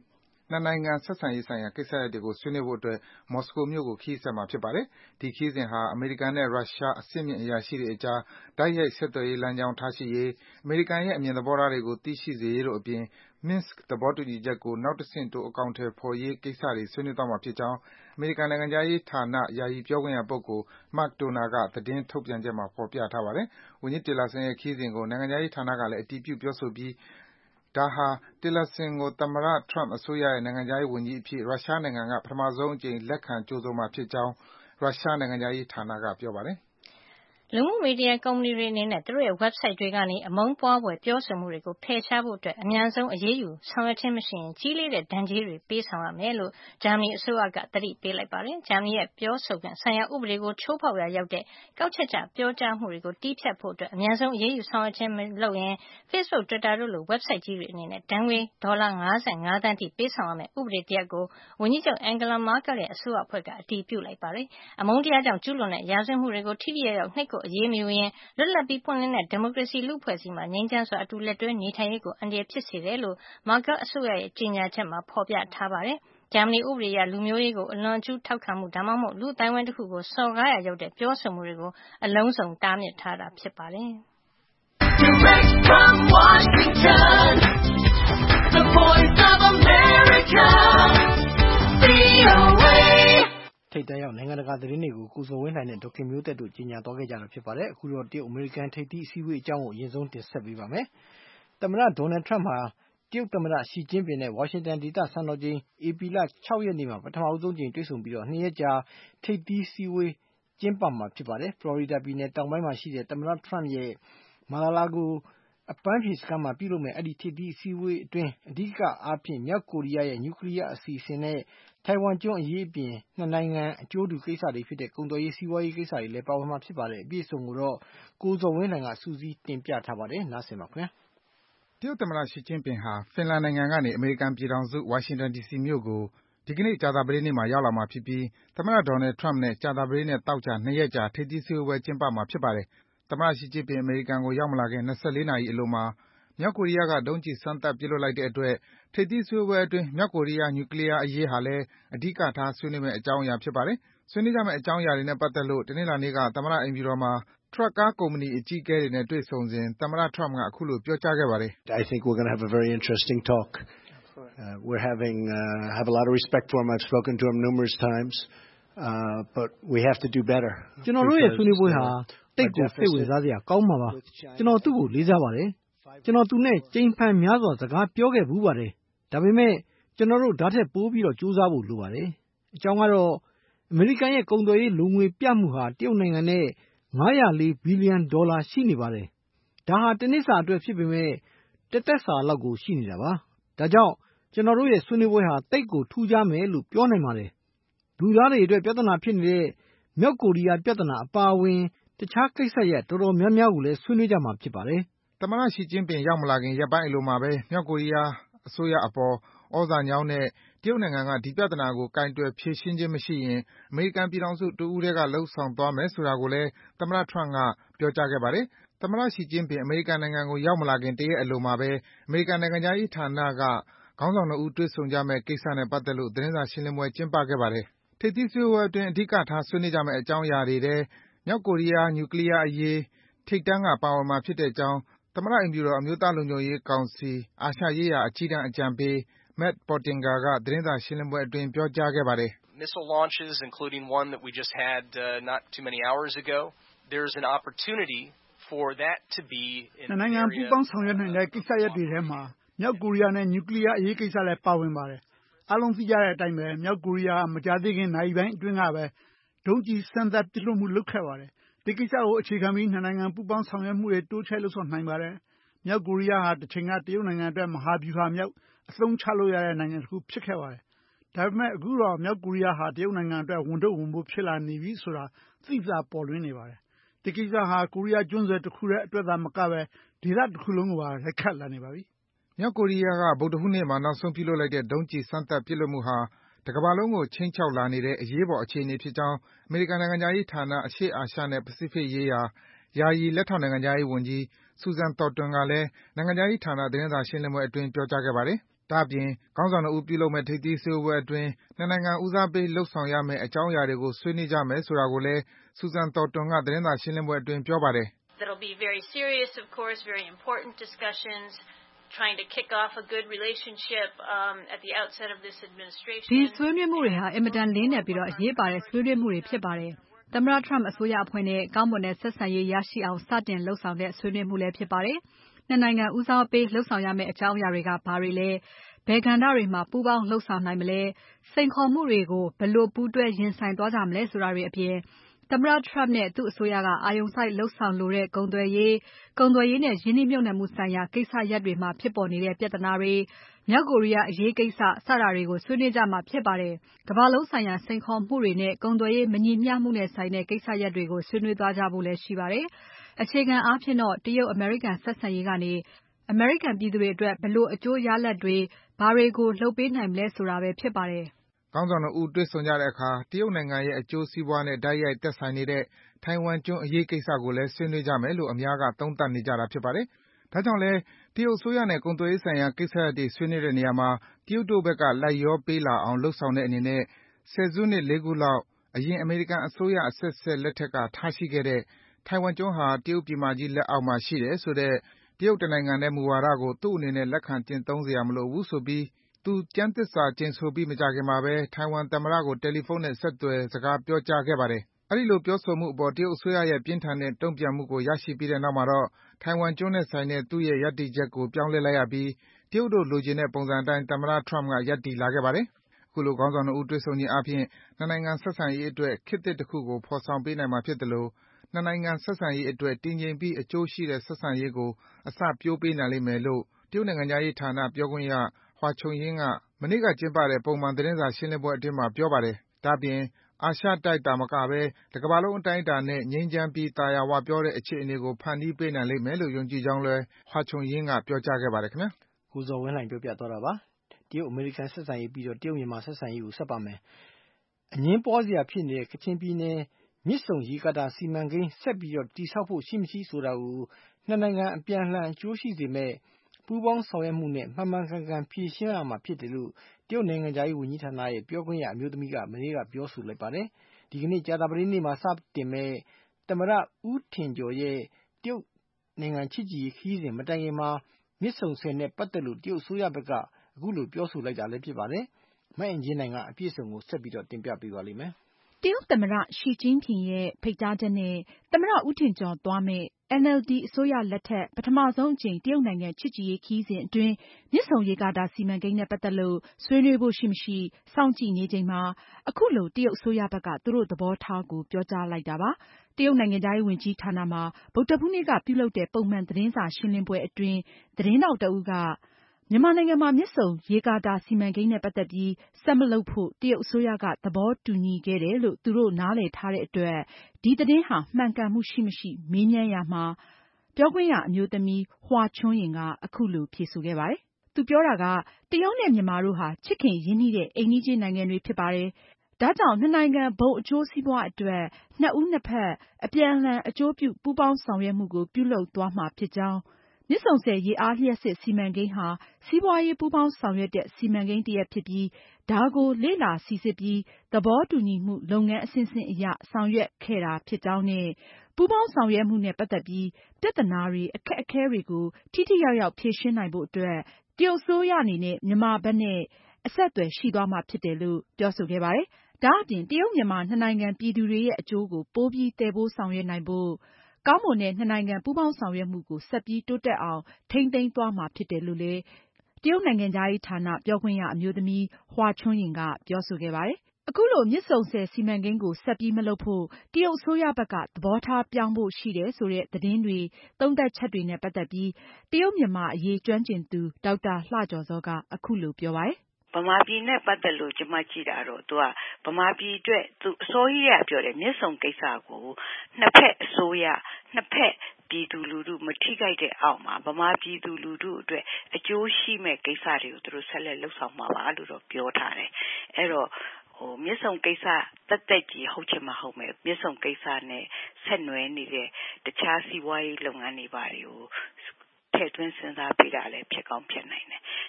နှစ်နိုင်ငံဆက်ဆံရေးဆိုင်ရာကိစ္စရပ်တွေကိုဆွေးနွေးဖို့အတွက် မော်စကိုမြို့ကို ခရီးဆက်မှာဖြစ်ပါတယ်။ ဒီခရီးစဉ်ဟာ အမေရိကန်နဲ့ ရုရှား အဆင့်မြင့်အရာရှိတွေအကြား တိုက်ရိုက်ဆက်သွယ်ရေးလမ်းကြောင်းထားရှိရေး၊ အမေရိကန်ရဲ့ အမြင်သဘောထားတွေကို သိရှိစေရေးတို့အပြင် Minsk သဘောတူညီချက်ကို နောက်တဆင့်တိုး အကောင်အထည်ဖော်ရေးကိစ္စတွေ ဆွေးနွေးသွားမှာဖြစ်ကြောင်း အမေရိကန်နိုင်ငံခြားရေးဌာန ယာယီပြောခွင့်ရပုဂ္ဂိုလ် Mark Toner က သတင်းထုတ်ပြန်ချက်မှာ ဖော်ပြထားပါတယ်။ ဝန်ကြီး Tillerson ရဲ့ ခရီးစဉ်ကို နိုင်ငံခြားရေးဌာနကလည်း အတည်ပြုပြောဆိုပြီး ဒါဟာ Tillerson ကို သမ္မတ Trump အစိုးရရဲ့ နိုင်ငံခြားရေးဝန်ကြီးအဖြစ် ရုရှားနိုင်ငံက ပထမဆုံးအကြိမ် လက်ခံကြိုဆိုမှာဖြစ်ကြောင်း ရုရှားနိုင်ငံခြားရေးဌာနက ပြောပါတယ်။လူမှုမီဒီယာကုမ္ပဏီတွေအနေနဲ့ သူတို့ရဲ့ website တွေကနေ အမုန်းပွားဖွယ်ပြောဆိုမှုတွေကို ဖယ်ရှားဖို့ အမြန်ဆုံးအရေးယူဆောင်ရွက်ခြင်းမရှိရင် ကြီးလေးတဲ့ဒဏ်ကြေးတွေ ပေးဆောင်ရမယ်လို့ ဂျာမနီအစိုးရက သတိပေးလိုက်ပါတယ်။ ဂျာမနီရဲ့ ပြောဆိုခွင့်ဆိုင်ရာဥပဒေကို ချိုးဖောက်ရာရောက်တဲ့ ကောက်ချက်ချပြောကြားမှုတွေကို တည်းဖြတ်ဖို့ အမြန်ဆုံးအရေးယူဆောင်ရွက်ခြင်းမလုပ်ရင် Facebook, Twitter တို့လို website ကြီးတွေအနေနဲ့ ဒဏ်ငွေ ဒေါ်လာ ၅၅ သန်းအထိ ပေးဆောင်ရမယ့် ဥပဒေတရပ်ကို ဝန်ကြီးချုပ် Angela Merkel ရဲ့ အစိုးရအဖွဲ့က အတည်ပြုလိုက်ပါတယ်။ အမုန်းတရားကြောင့်ကျူးလွန်တဲ့ ရာဇဝတ်မှုတွေကို ထိထိရောက်ရောက် နှိပ်ကွပ်အရေးမယူရင် လွတ်လပ်ပြီးပွင့်လင်းတဲ့ ဒီမိုကရေစီလူ့အဖွဲ့အစည်းမှာ ငြိမ်းချမ်းစွာ အတူလက်တွဲနေထိုင်ရေးကို အန္တရာယ်ဖြစ်စေတယ်လို့ Merkel အစိုးရရဲ့ ကြေညာချက်မှာ ဖော်ပြထားပါတယ်။ ဂျာမနီဥပဒေအရ လူမျိုးရေးကို အလွန်အကျူးထောက်ခံမှု ဒါမှမဟုတ် လူ့အသိုင်းအဝိုင်းတခုကို စော်ကားရာရောက်တဲ့ ပြောဆိုမှုတွေကို အလုံးစုံတားမြစ်ထားတာ ဖြစ်ပါတယ်။ Direct from Washington, the voice of America, ဗွီအိုအေထိပ်တန်းရောက်နိုင်ငံတကာသတင်းတွေကို ကိုဇော်ဝင်းလှိုင်နဲ့ဒေါက်ခင်မျိုးသက်တို့ကြီးညာသွားခဲ့ကြတာဖြစ်ပါတယ်။အခုတော့တရုတ်အမေရိကန်ထိပ်သီးအစည်းအဝေးအကြောင်းကိုအရင်ဆုံးတင်ဆက်ပေးပါမယ်။သမ္မတဒေါ်နယ်ထရမ့်ဟာတရုတ်သမ္မတရှီကျင်းပင်နဲ့ဝါရှင်တန်ဒေသစံတော်ချိန်ဧပြီလ၆ရက်နေ့မှာပထမဆုံးကြိမ်တွေ့ဆုံပြီးတော့နှစ်ရက်ကြာထိပ်သီးအစည်းအဝေးကျင်းပမှာဖြစ်ပါတယ်။ဖလော်ရီဒါပြည်နယ်တောင်ပိုင်းမှာရှိတဲ့သမ္မတထရမ့်ရဲ့Mar-a-Lago အပန်းဖြေစခန်းမှာပြုလုပ်မယ့်အဲဒီထိပ်သီးအစည်းအဝေးအတွင်းအဓိကအားဖြင့်မြောက်ကိုရီးယားရဲ့နျူကလ িয়ার အစီအစဉ်နဲ့ထိုင်ဝမ်ကျွန်းအရေးအပြင်နှစ်နိုင်ငံအကျိုးတူကိစ္စတွေဖြစ်တဲ့ကုန်သွယ်ရေးစီးပွားရေးကိစ္စတွေလည်းပါဝင်မှာဖြစ်ပါတယ်။အပြည့်အစုံကိုတော့ကိုဇော်ဝင်းလှိုင်ကစူးစီးတင်ပြထားပါတယ်။နားဆင်ပါခင်ဗျာ။တရုတ်သမ္မတရှီကျင်းပင်ဟာဖင်လန်နိုင်ငံကနေအမေရိကန်ပြည်ထောင်စုဝါရှင်တန်ဒီစီမြို့ကိုဒီကနေ့ကြာသပတေးနေ့မှာရောက်လာမှာဖြစ်ပြီးသမ္မတဒေါ်နယ်ထရမ့်နဲ့ကြာသပတေးနဲ့သောကြာနှစ်ရက်ကြာထိပ်သီးစည်းဝေးပွဲကျင်းပမှာဖြစ်ပါတယ်။သမ္မတရှီကျင်းပင်အမေရိကန်ကိုရောက်မလာခင်၂၄နာရီအလိုမှာမြောက်ကိုရီးယားကဒုံးကျည်စမ်းသပ်ပစ်လွှတ်လိုက်တဲ့အတွက်ထိပ်သီးစည်းဝေးပွဲအတွင်းမြောက်ကိုရီးယားနျူကလ িয়ার အရေးဟာလည်းအဓိကထားဆွေးနွေးမယ့်အကြောင်းအရာဖြစ်ပါတယ်။ဆွေးနွေးကြမယ့်အကြောင်းအရာတွေနဲ့ပတ်သက်လို့တနင်္လာနေ့ကသမ္မတအိမ်ဖြူတော်မှာထရပ်ကားကုမ္ပဏီအကြီးအကဲတွေနဲ့တွေ့ဆုံစဉ်သမ္မတထရမ့်ကအခုလိုပြောကြားခဲ့ပါတယ်။ I think we're going to have a very interesting talk. Uh, we're having uh, have a lot of respect for him. I've spoken to him numerous times. Uh, but we have to do better. ကျွန်တော်တို့ရဲ့ဆွေးနွေးပွဲဟာတိတ်ကိုစိတ်ဝင်စားစရာကောင်းမှာပါ။ကျွန်တော်သူ့ကိုလေးစားပါတယ်။ကျွန်တော်သူနဲ့ကြိမ်ဖန်များစွာစကားပြောခဲ့ဘူးပါတယ်။ဒါပေမဲ့ကျွန်တော်တို့ဓာတ်ထက်ပိုပြီးတော့ကြိုးစားဖို့လိုပါတယ်။အကြောင်းကတော့အမေရိကန်ရဲ့ကုန်သွယ်ရေးလူငွေပြမှုဟာတရုတ်နိုင်ငံနဲ့၅၀၄ဘီလီယံဒေါ်လာရှိနေပါတယ်။ဒါဟာတနစ်စာအတွက်ဖြစ်ပေမဲ့တသက်စာလောက်ကိုရှိနေတာပါ။ဒါကြောင့်ကျွန်တော်တို့ရဲ့ဆွေးနွေးပွဲဟာတိတ်ကိုထူးခြားမယ်လို့ပြောနိုင်ပါတယ်။လူသားတွေအတွက်ပြဿနာဖြစ်နေတဲ့မြောက်ကိုရီးယားပြဿနာအပါအဝင်တခြားကိစ္စရပ်တော်တော်များများကိုလည်းဆွေးနွေးကြမှာဖြစ်ပါတယ်။သမ္မတရှီကျင်းပင်ရောက်မလာခင်ရက်ပိုင်းအလိုမှာပဲမြောက်ကိုရီးယားအစိုးရအပေါ်ဩဇာညောင်းတဲ့တရုတ်နိုင်ငံကဒီပြဿနာကိုကိုင်တွယ်ဖြေရှင်းခြင်းမရှိရင်အမေရိကန်ပြည်ထောင်စုတဦးတည်းကလုပ်ဆောင်သွားမယ်ဆိုတာကိုလည်းသမ္မတထရမ့်ကပြောကြားခဲ့ပါတယ်။သမ္မတရှီကျင်းပင်အမေရိကန်နိုင်ငံကိုရောက်မလာခင်တရက်အလိုမှာပဲအမေရိကန်နိုင်ငံခြားရေးဌာနကခေါင်းဆောင်နှစ်ဦးတွေ့ဆုံကြမယ့်ကိစ္စနဲ့ပတ်သက်လို့သတင်းစာရှင်းလင်းပွဲကျင်းပခဲ့ပါတယ်။ထိပ်သီးစည်းဝေးပွဲအတွင်းအဓိကထားဆွေးနွေးကြမယ့်အကြောင်းအရာတွေထဲမြောက်ကိုရီးယားနျူကလ িয়ার အရေးထိပ်တန်းကပါဝင်မှာဖြစ်တဲ့အကြောင်းသမ္မတအိမ်ဖြူတော်အမျိုးသားလုံခြုံရေးကောင်စီအာရှရေးရာအကြီးတန်းအကြံပေး Matt Pottinger ကသတင်းစာရှင်းလင်းပွဲအတွင်းပြောကြားခဲ့ပါတယ်။ Missile launches, including one that we just had uh, not too many hours ago, there's an opportunity for that to be in an area. နိုင်ငံပူးပေါင်းဆောင်ရွက်နိုင်တဲ့ကိစ္စရပ်တွေထဲမှာမြောက်ကိုရီးယားနဲ့နျူကလ িয়ার အရေးကိစ္စလည်းပါဝင်ပါတယ်။အားလုံးသိကြတဲ့အတိုင်းပဲမြောက်ကိုရီးယားမကြာသေးခင်နိုင်ပိုင်းအတွင်းကပဲဒုံးကျည်စမ်းသပ်ပစ်လွှတ်မှုလုပ်ခဲ့ပါတယ်။ဒီကိစ္စကိုအခြေခံပြီးနှစ်နိုင်ငံပူးပေါင်းဆောင်ရွက်မှုတွေတိုးချဲ့လုပ်ဆောင်နိုင်ပါတယ်။မြောက်ကိုရီးယားဟာတစ်ချိန်ကတရုတ်နိုင်ငံအတွက်မဟာဗျူဟာမြောက်အသုံးချလို့ရတဲ့နိုင်ငံတစ်ခုဖြစ်ခဲ့ပါတယ်။ဒါပေမဲ့အခုတော့မြောက်ကိုရီးယားဟာတရုတ်နိုင်ငံအတွက်ဝန်ထုတ်ဝန်ပိုးဖြစ်လာနေပြီဆိုတာသိသာပေါ်လွင်နေပါတယ်။ဒီကိစ္စဟာကိုရီးယားကျွန်းဆွယ်တစ်ခုရဲ့အတွက်သာမကပဲဒေသတစ်ခုလုံးကိုပါရိုက်ခတ်လာနေပါပြီ။မြောက်ကိုရီးယားကဗုဒ္ဓဟူးနေ့မှာနောက်ဆုံးပြုလုပ်လိုက်တဲ့ဒုံးကျည်စမ်းသပ်ပစ်လွှတ်မှုဟာတကမ္ဘာလုံးကိုခြိမ်းခြောက်လာနေတဲ့အရေးပေါ်အခြေအနေဖြစ်ကြောင်းအမေရိကန်နိုင်ငံခြားရေးဌာနအရှေ့အာရှနဲ့ပစိဖိတ်ရေးရာယာယီလက်ထောက်နိုင်ငံခြားရေးဝန်ကြီး Susan Thornton ကလည်းနိုင်ငံခြားရေးဌာနသတင်းစာရှင်းလင်းပွဲအတွင်းပြောကြားခဲ့ပါတယ်။ဒါ့အပြင်ခေါင်းဆောင်နှစ်ဦးပြုလုပ်မယ့်ထိပ်သီးစည်းဝေးပွဲအတွင်းနှစ်နိုင်ငံဦးစားပေးလုပ်ဆောင်ရမယ့်အကြောင်းအရာတွေကိုဆွေးနွေးကြမယ်ဆိုတာကိုလည်း Susan Thornton ကသတင်းစာရှင်းလင်းပွဲအတွင်းပြောပါတယ်။ That'll be very serious, of course, very important discussions, trying to kick off a good relationship um, at the outset of this administration. ဒီဆွေးနွေးမှုတွေဟာအင်မတန်လေးနက်ပြီးတော့အရေးပါတဲ့ဆွေးနွေးမှုတွေဖြစ်ပါတယ်။သမ္မတ Trump အစိုးရအဖွဲ့နဲ့ကောင်းမွန်တဲ့ဆက်ဆံရေးရရှိအောင်စတင်လှုပ်ဆောင်တဲ့ဆွေးနွေးမှုလည်းဖြစ်ပါတယ်။နှစ်နိုင်ငံဦးစားပေးလှုပ်ဆောင်ရမယ့်အကြောင်းအရာတွေကဘာတွေလဲ။ဘယ်ကဏ္ဍတွေမှာပူးပေါင်းလှုပ်ဆောင်နိုင်မလဲ။စိန်ခေါ်မှုတွေကိုဘယ်လိုပူးတွဲရင်ဆိုင်သွားကြမလဲဆိုတာတွေအပြင်သမ္မတ Trump နဲ့သူ့အစိုးရကအာရုံစိုက်လှုပ်ဆောင်လိုတဲ့ကုန်သွယ်ရေး၊ကုန်သွယ်ရေးနဲ့ရင်းနှီးမြှုပ်နှံမှုဆိုင်ရာကိစ္စရပ်တွေမှာဖြစ်ပေါ်နေတဲ့ပြဿနာတွေ၊မြောက်ကိုရီးယားအရေးကိစ္စစတာတွေကိုဆွေးနွေးကြမှာဖြစ်ပါတယ်။ကမ္ဘာလုံးဆိုင်ရာစိန်ခေါ်မှုတွေနဲ့ကုန်သွယ်ရေးမညီမျှမှုနဲ့ဆိုင်တဲ့ကိစ္စရပ်တွေကိုဆွေးနွေးသွားကြဖို့လည်းရှိပါတယ်။အခြေခံအားဖြင့်တော့တရုတ်အမေရိကန်ဆက်ဆံရေးကနေအမေရိကန်ပြည်သူတွေအတွက်ဘယ်လိုအကျိုးရလဒ်တွေဘာတွေကိုလုပ်ပေးနိုင်မလဲဆိုတာပဲဖြစ်ပါတယ်။ခေါင်းဆောင်နှစ်ဦးတွေ့ဆုံကြတဲ့အခါတရုတ်နိုင်ငံရဲ့အကျိုးစီးပွားနဲ့တိုက်ရိုက်သက်ဆိုင်နေတဲ့ထိုင်ဝမ်ကျွန်းအရေးကိစ္စကိုလည်းဆွေးနွေးကြမယ်လို့အများကသုံးသပ်နေကြတာဖြစ်ပါတယ်။ဒါကြောင့်လည်းတရုတ်အစိုးရနဲ့ကုန်သွယ်ရေးဆိုင်ရာကိစ္စရပ်တွေဆွေးနွေးတဲ့နေရာမှာတရုတ်တို့ဘက်ကလိုက်လျောပေးလာအောင်လုပ်ဆောင်တဲ့အနေနဲ့ဆယ်စုနှစ်လေးခုလောက်အရင်အမေရိကန်အစိုးရအဆက်ဆက်လက်ထက်ကထားရှိခဲ့တဲ့ထိုင်ဝမ်ကျွန်းဟာတရုတ်ပြည်မကြီးလက်အောက်မှာရှိတယ်ဆိုတဲ့တရုတ်တနိုင်ငံတည်းမူဝါဒကိုသူ့အနေနဲ့လက်ခံကျင့်သုံးစရာမလိုဘူးဆိုပြီးသူကျမ်းသစ္စာကျိန်ဆိုပြီးမကြာခင်မှာပဲထိုင်ဝမ်သမ္မတကိုတယ်လီဖုန်းနဲ့ဆက်သွယ်စကားပြောကြားခဲ့ပါတယ်။အဲဒီလိုပြောဆိုမှုအပေါ်တရုတ်အစိုးရရဲ့ပြင်းထန်တဲ့တုံ့ပြန်မှုကိုရရှိပြီးတဲ့နောက်မှာတော့ထိုင်ဝမ်ကျွန်းနဲ့ဆိုင်တဲ့သူ့ရဲ့ရပ်တည်ချက်ကိုပြောင်းလဲလိုက်ရပြီးတရုတ်တို့လိုချင်တဲ့ပုံစံအတိုင်းသမ္မတ Trump ကရပ်တည်လာခဲ့ပါတယ်။အခုလိုခေါင်းဆောင်နှစ်ဦးတွေ့ဆုံခြင်းအားဖြင့်နှစ်နိုင်ငံဆက်ဆံရေးအတွက်ခေတ်သစ်တခုကိုဖော်ဆောင်ပေးနိုင်မှာဖြစ်သလိုနှစ်နိုင်ငံဆက်ဆံရေးအတွက်တည်ငြိမ်ပြီးအကျိုးရှိတဲ့ဆက်ဆံရေးကိုအစပျိုးပေးနိုင်လိမ့်မယ်လို့တရုတ်နိုင်ငံခြားရေးဌာနပြောခွင့်ရ Hua Chunying ကမနေ့ကကျင်းပတဲ့ပုံမှန်သတင်းစာရှင်းလင်းပွဲအတွင်းမှာပြောပါတယ်။ဒါ့အပြင်အာရှတိုက်သာမကဘဲတကမ္ဘာလုံးအတိုင်းအတာနဲ့ငြိမ်းချမ်းပြီးသာယာဝပြောတဲ့အခြေအနေကိုဖန်တီးပေးနိုင်လိမ့်မယ်လို့ယုံကြည်ကြောင်းလည်း Hua Chunying ကပြောကြားခဲ့ပါတယ်ခင်ဗျာ။ကိုဇော်ဝင်းလှိုင်ပြောပြသွားတာပါ။တရုတ်အမေရိကန်ဆက်ဆံရေးပြီးတော့တရုတ်မြန်မာဆက်ဆံရေးကိုဆက်ပါမယ်။အငင်းပွားစရာဖြစ်နေတဲ့ကချင်ပြည်နယ်မြစ်ဆုံရေကာတာစီမံကိန်းဆက်ပြီးတော့တည်ဆောက်ဖို့ရှိမရှိဆိုတာကိုနှစ်နိုင်ငံအပြန်အလှန်အကျိုးရှိစေမဲ့ပူးပေါင်းဆောင်ရွက်မှုနဲ့မှန်မှန်ကန်ကန်ဖြေရှင်းရမှာဖြစ်တယ်လို့တရုတ်နိုင်ငံခြားရေးဝန်ကြီးဌာနရဲ့ပြောခွင့်ရအမျိုးသမီးကမနေ့ကပြောဆိုလိုက်ပါတယ်။ဒီကနေ့ကြာသပတေးနေ့မှာစတင်မဲ့သမ္မတဦးထင်ကျော်ရဲ့တရုတ်နိုင်ငံချစ်ကြည်ရေးခရီးစဉ်မတိုင်ခင်မှာမြစ်ဆုံဆည်နဲ့ပတ်သက်လို့တရုတ်အစိုးရဘက်ကအခုလိုပြောဆိုလိုက်တာလည်းဖြစ်ပါတယ်။မအင်ကြင်းနိုင်ကအပြည့်အစုံကိုဆက်ပြီးတော့တင်ပြပေးပါလိမ့်မယ်။တရုတ်သမ္မတရှီကျင်းဖျင်ရဲ့ဖိတ်ကြားချက်နဲ့သမ္မတဦးထင်ကျော်သွားမယ့် N L D အစိုးရလက်ထက်ပထမဆုံးအကြိမ်တရုတ်နိုင်ငံချစ်ကြည်ရေးခရီးစဉ်အတွင်းမြစ်ဆုံရေကာတာစီမံကိန်းနဲ့ပတ်သက်လို့ဆွေးနွေးဖို့ရှိမရှိစောင့်ကြည့်နေချိန်မှာအခုလိုတရုတ်အစိုးရဘက်ကသူတို့သဘောထားကိုပြောကြားလိုက်တာပါ။တရုတ်နိုင်ငံခြားရေးဝန်ကြီးဌာနမှာဗုဒ္ဓဟူးနေ့ကပြုလုပ်တဲ့ပုံမှန်သတင်းစာရှင်းလင်းပွဲအတွင်းသတင်းထောက်တဦးကမြန်မာနိုင်ငံမှာမြစ်ဆုံရေကာတာစီမံကိန်းနဲ့ပတ်သက်ပြီးဆက်မလုပ်ဖို့တရုတ်အစိုးရကသဘောတူညီခဲ့တယ်လို့သူတို့နားလည်ထားတဲ့အတွက်ဒီသတင်းဟာမှန်ကန်မှုရှိမရှိမေးမြန်းရာမှာပြောခွင့်ရအမျိုးသမီး Hua Chunying ကအခုလိုဖြေဆိုခဲ့ပါတယ်။သူပြောတာကတရုတ်နဲ့မြန်မာတို့ဟာချစ်ခင်ရင်းနှီးတဲ့အိမ်နီးချင်းနိုင်ငံတွေဖြစ်ပါတယ်။ဒါကြောင့်နှစ်နိုင်ငံဘုံအကျိုးစီးပွားအတွက်နှစ်ဦးနှစ်ဖက်အပြန်အလှန်အကျိုးပြုပူးပေါင်းဆောင်ရွက်မှုကိုပြုလုပ်သွားမှာဖြစ်ကြောင်းမြစ်ဆုံဆည်ရေအားလျှပ်စစ်စီမံကိန်းဟာစီးပွားရေးပူးပေါင်းဆောင်ရွက်တဲ့စီမံကိန်းတရပ်ဖြစ်ပြီးဒါကိုလေ့လာစိစစ်ပြီးသဘောတူညီမှုလုပ်ငန်းအဆင့်ဆင့်အရဆောင်ရွက်ခဲ့တာဖြစ်ကြောင်းနဲ့ပူးပေါင်းဆောင်ရွက်မှုနဲ့ပတ်သက်ပြီးပြဿနာတွေအခက်အခဲတွေကိုထိထိရောက်ရောက်ဖြေရှင်းနိုင်ဖို့အတွက်တရုတ်အစိုးရအနေနဲ့မြန်မာဘက်နဲ့အဆက်အသွယ်ရှိသွားမှာဖြစ်တယ်လို့ပြောဆိုခဲ့ပါတယ်။ဒါအပြင်တရုတ်မြန်မာနှစ်နိုင်ငံပြည်သူတွေရဲ့အကျိုးကိုပိုပြီးသယ်ပိုးဆောင်ရွက်နိုင်ဖို့ကောင်းမွန်တဲ့နှစ်နိုင်ငံပူးပေါင်းဆောင်ရွက်မှုကိုဆက်ပြီးတိုးတက်အောင်ထိန်းသိမ်းသွားမှာဖြစ်တယ်လို့လည်းတရုတ်နိုင်ငံခြားရေးဌာနပြောခွင့်ရအမျိုးသမီး Hua Chunying ကပြောဆိုခဲ့ပါတယ်။အခုလိုမြစ်ဆုံဆည်စီမံကိန်းကိုဆက်ပြီးမလုပ်ဖို့တရုတ်အစိုးရဘက်ကသဘောထားပြောင်းဖို့ရှိတယ်ဆိုတဲ့သတင်းတွေသုံးသပ်ချက်တွေနဲ့ပတ်သက်ပြီးတရုတ်မြန်မာအရေးကျွမ်းကျင်သူဒေါက်တာလှကျော်ဇောကအခုလိုပြောပါတယ်။ဗမာပြည်နဲ့ပတ်သက်လို့ကျွန်မကြည့်တာတော့သူကဗမာပြည်အတွက်သူအစိုးရပြောတယ်မြစ်ဆုံကိစ္စကိုနှစ်ဖက်အစိုးရနှစ်ဖက်ပြည်သူလူထုမထိခိုက်တဲ့အောက်မှာဗမာပြည်သူလူထုအတွက်အကျိုးရှိမဲ့ကိစ္စတွေကိုသူတို့ဆက်လက်လှုပ်ဆောင်မှာပါလို့တော့ပြောထားတယ်။အဲ့တော့ဟိုမြစ်ဆုံကိစ္စတက်တက်ကြီးဟုတ်ချင်မဟုတ်မဲ့မြစ်ဆုံကိစ္စနဲ့ဆက်နွယ်နေတဲ့တခြားစီးပွားရေးလုပ်ငန်းတွေပါတွေကိုထည့်သွင်းစဉ်းစားပေးတာလည်းဖြစ်ကောင်းဖြစ်နိုင်တယ်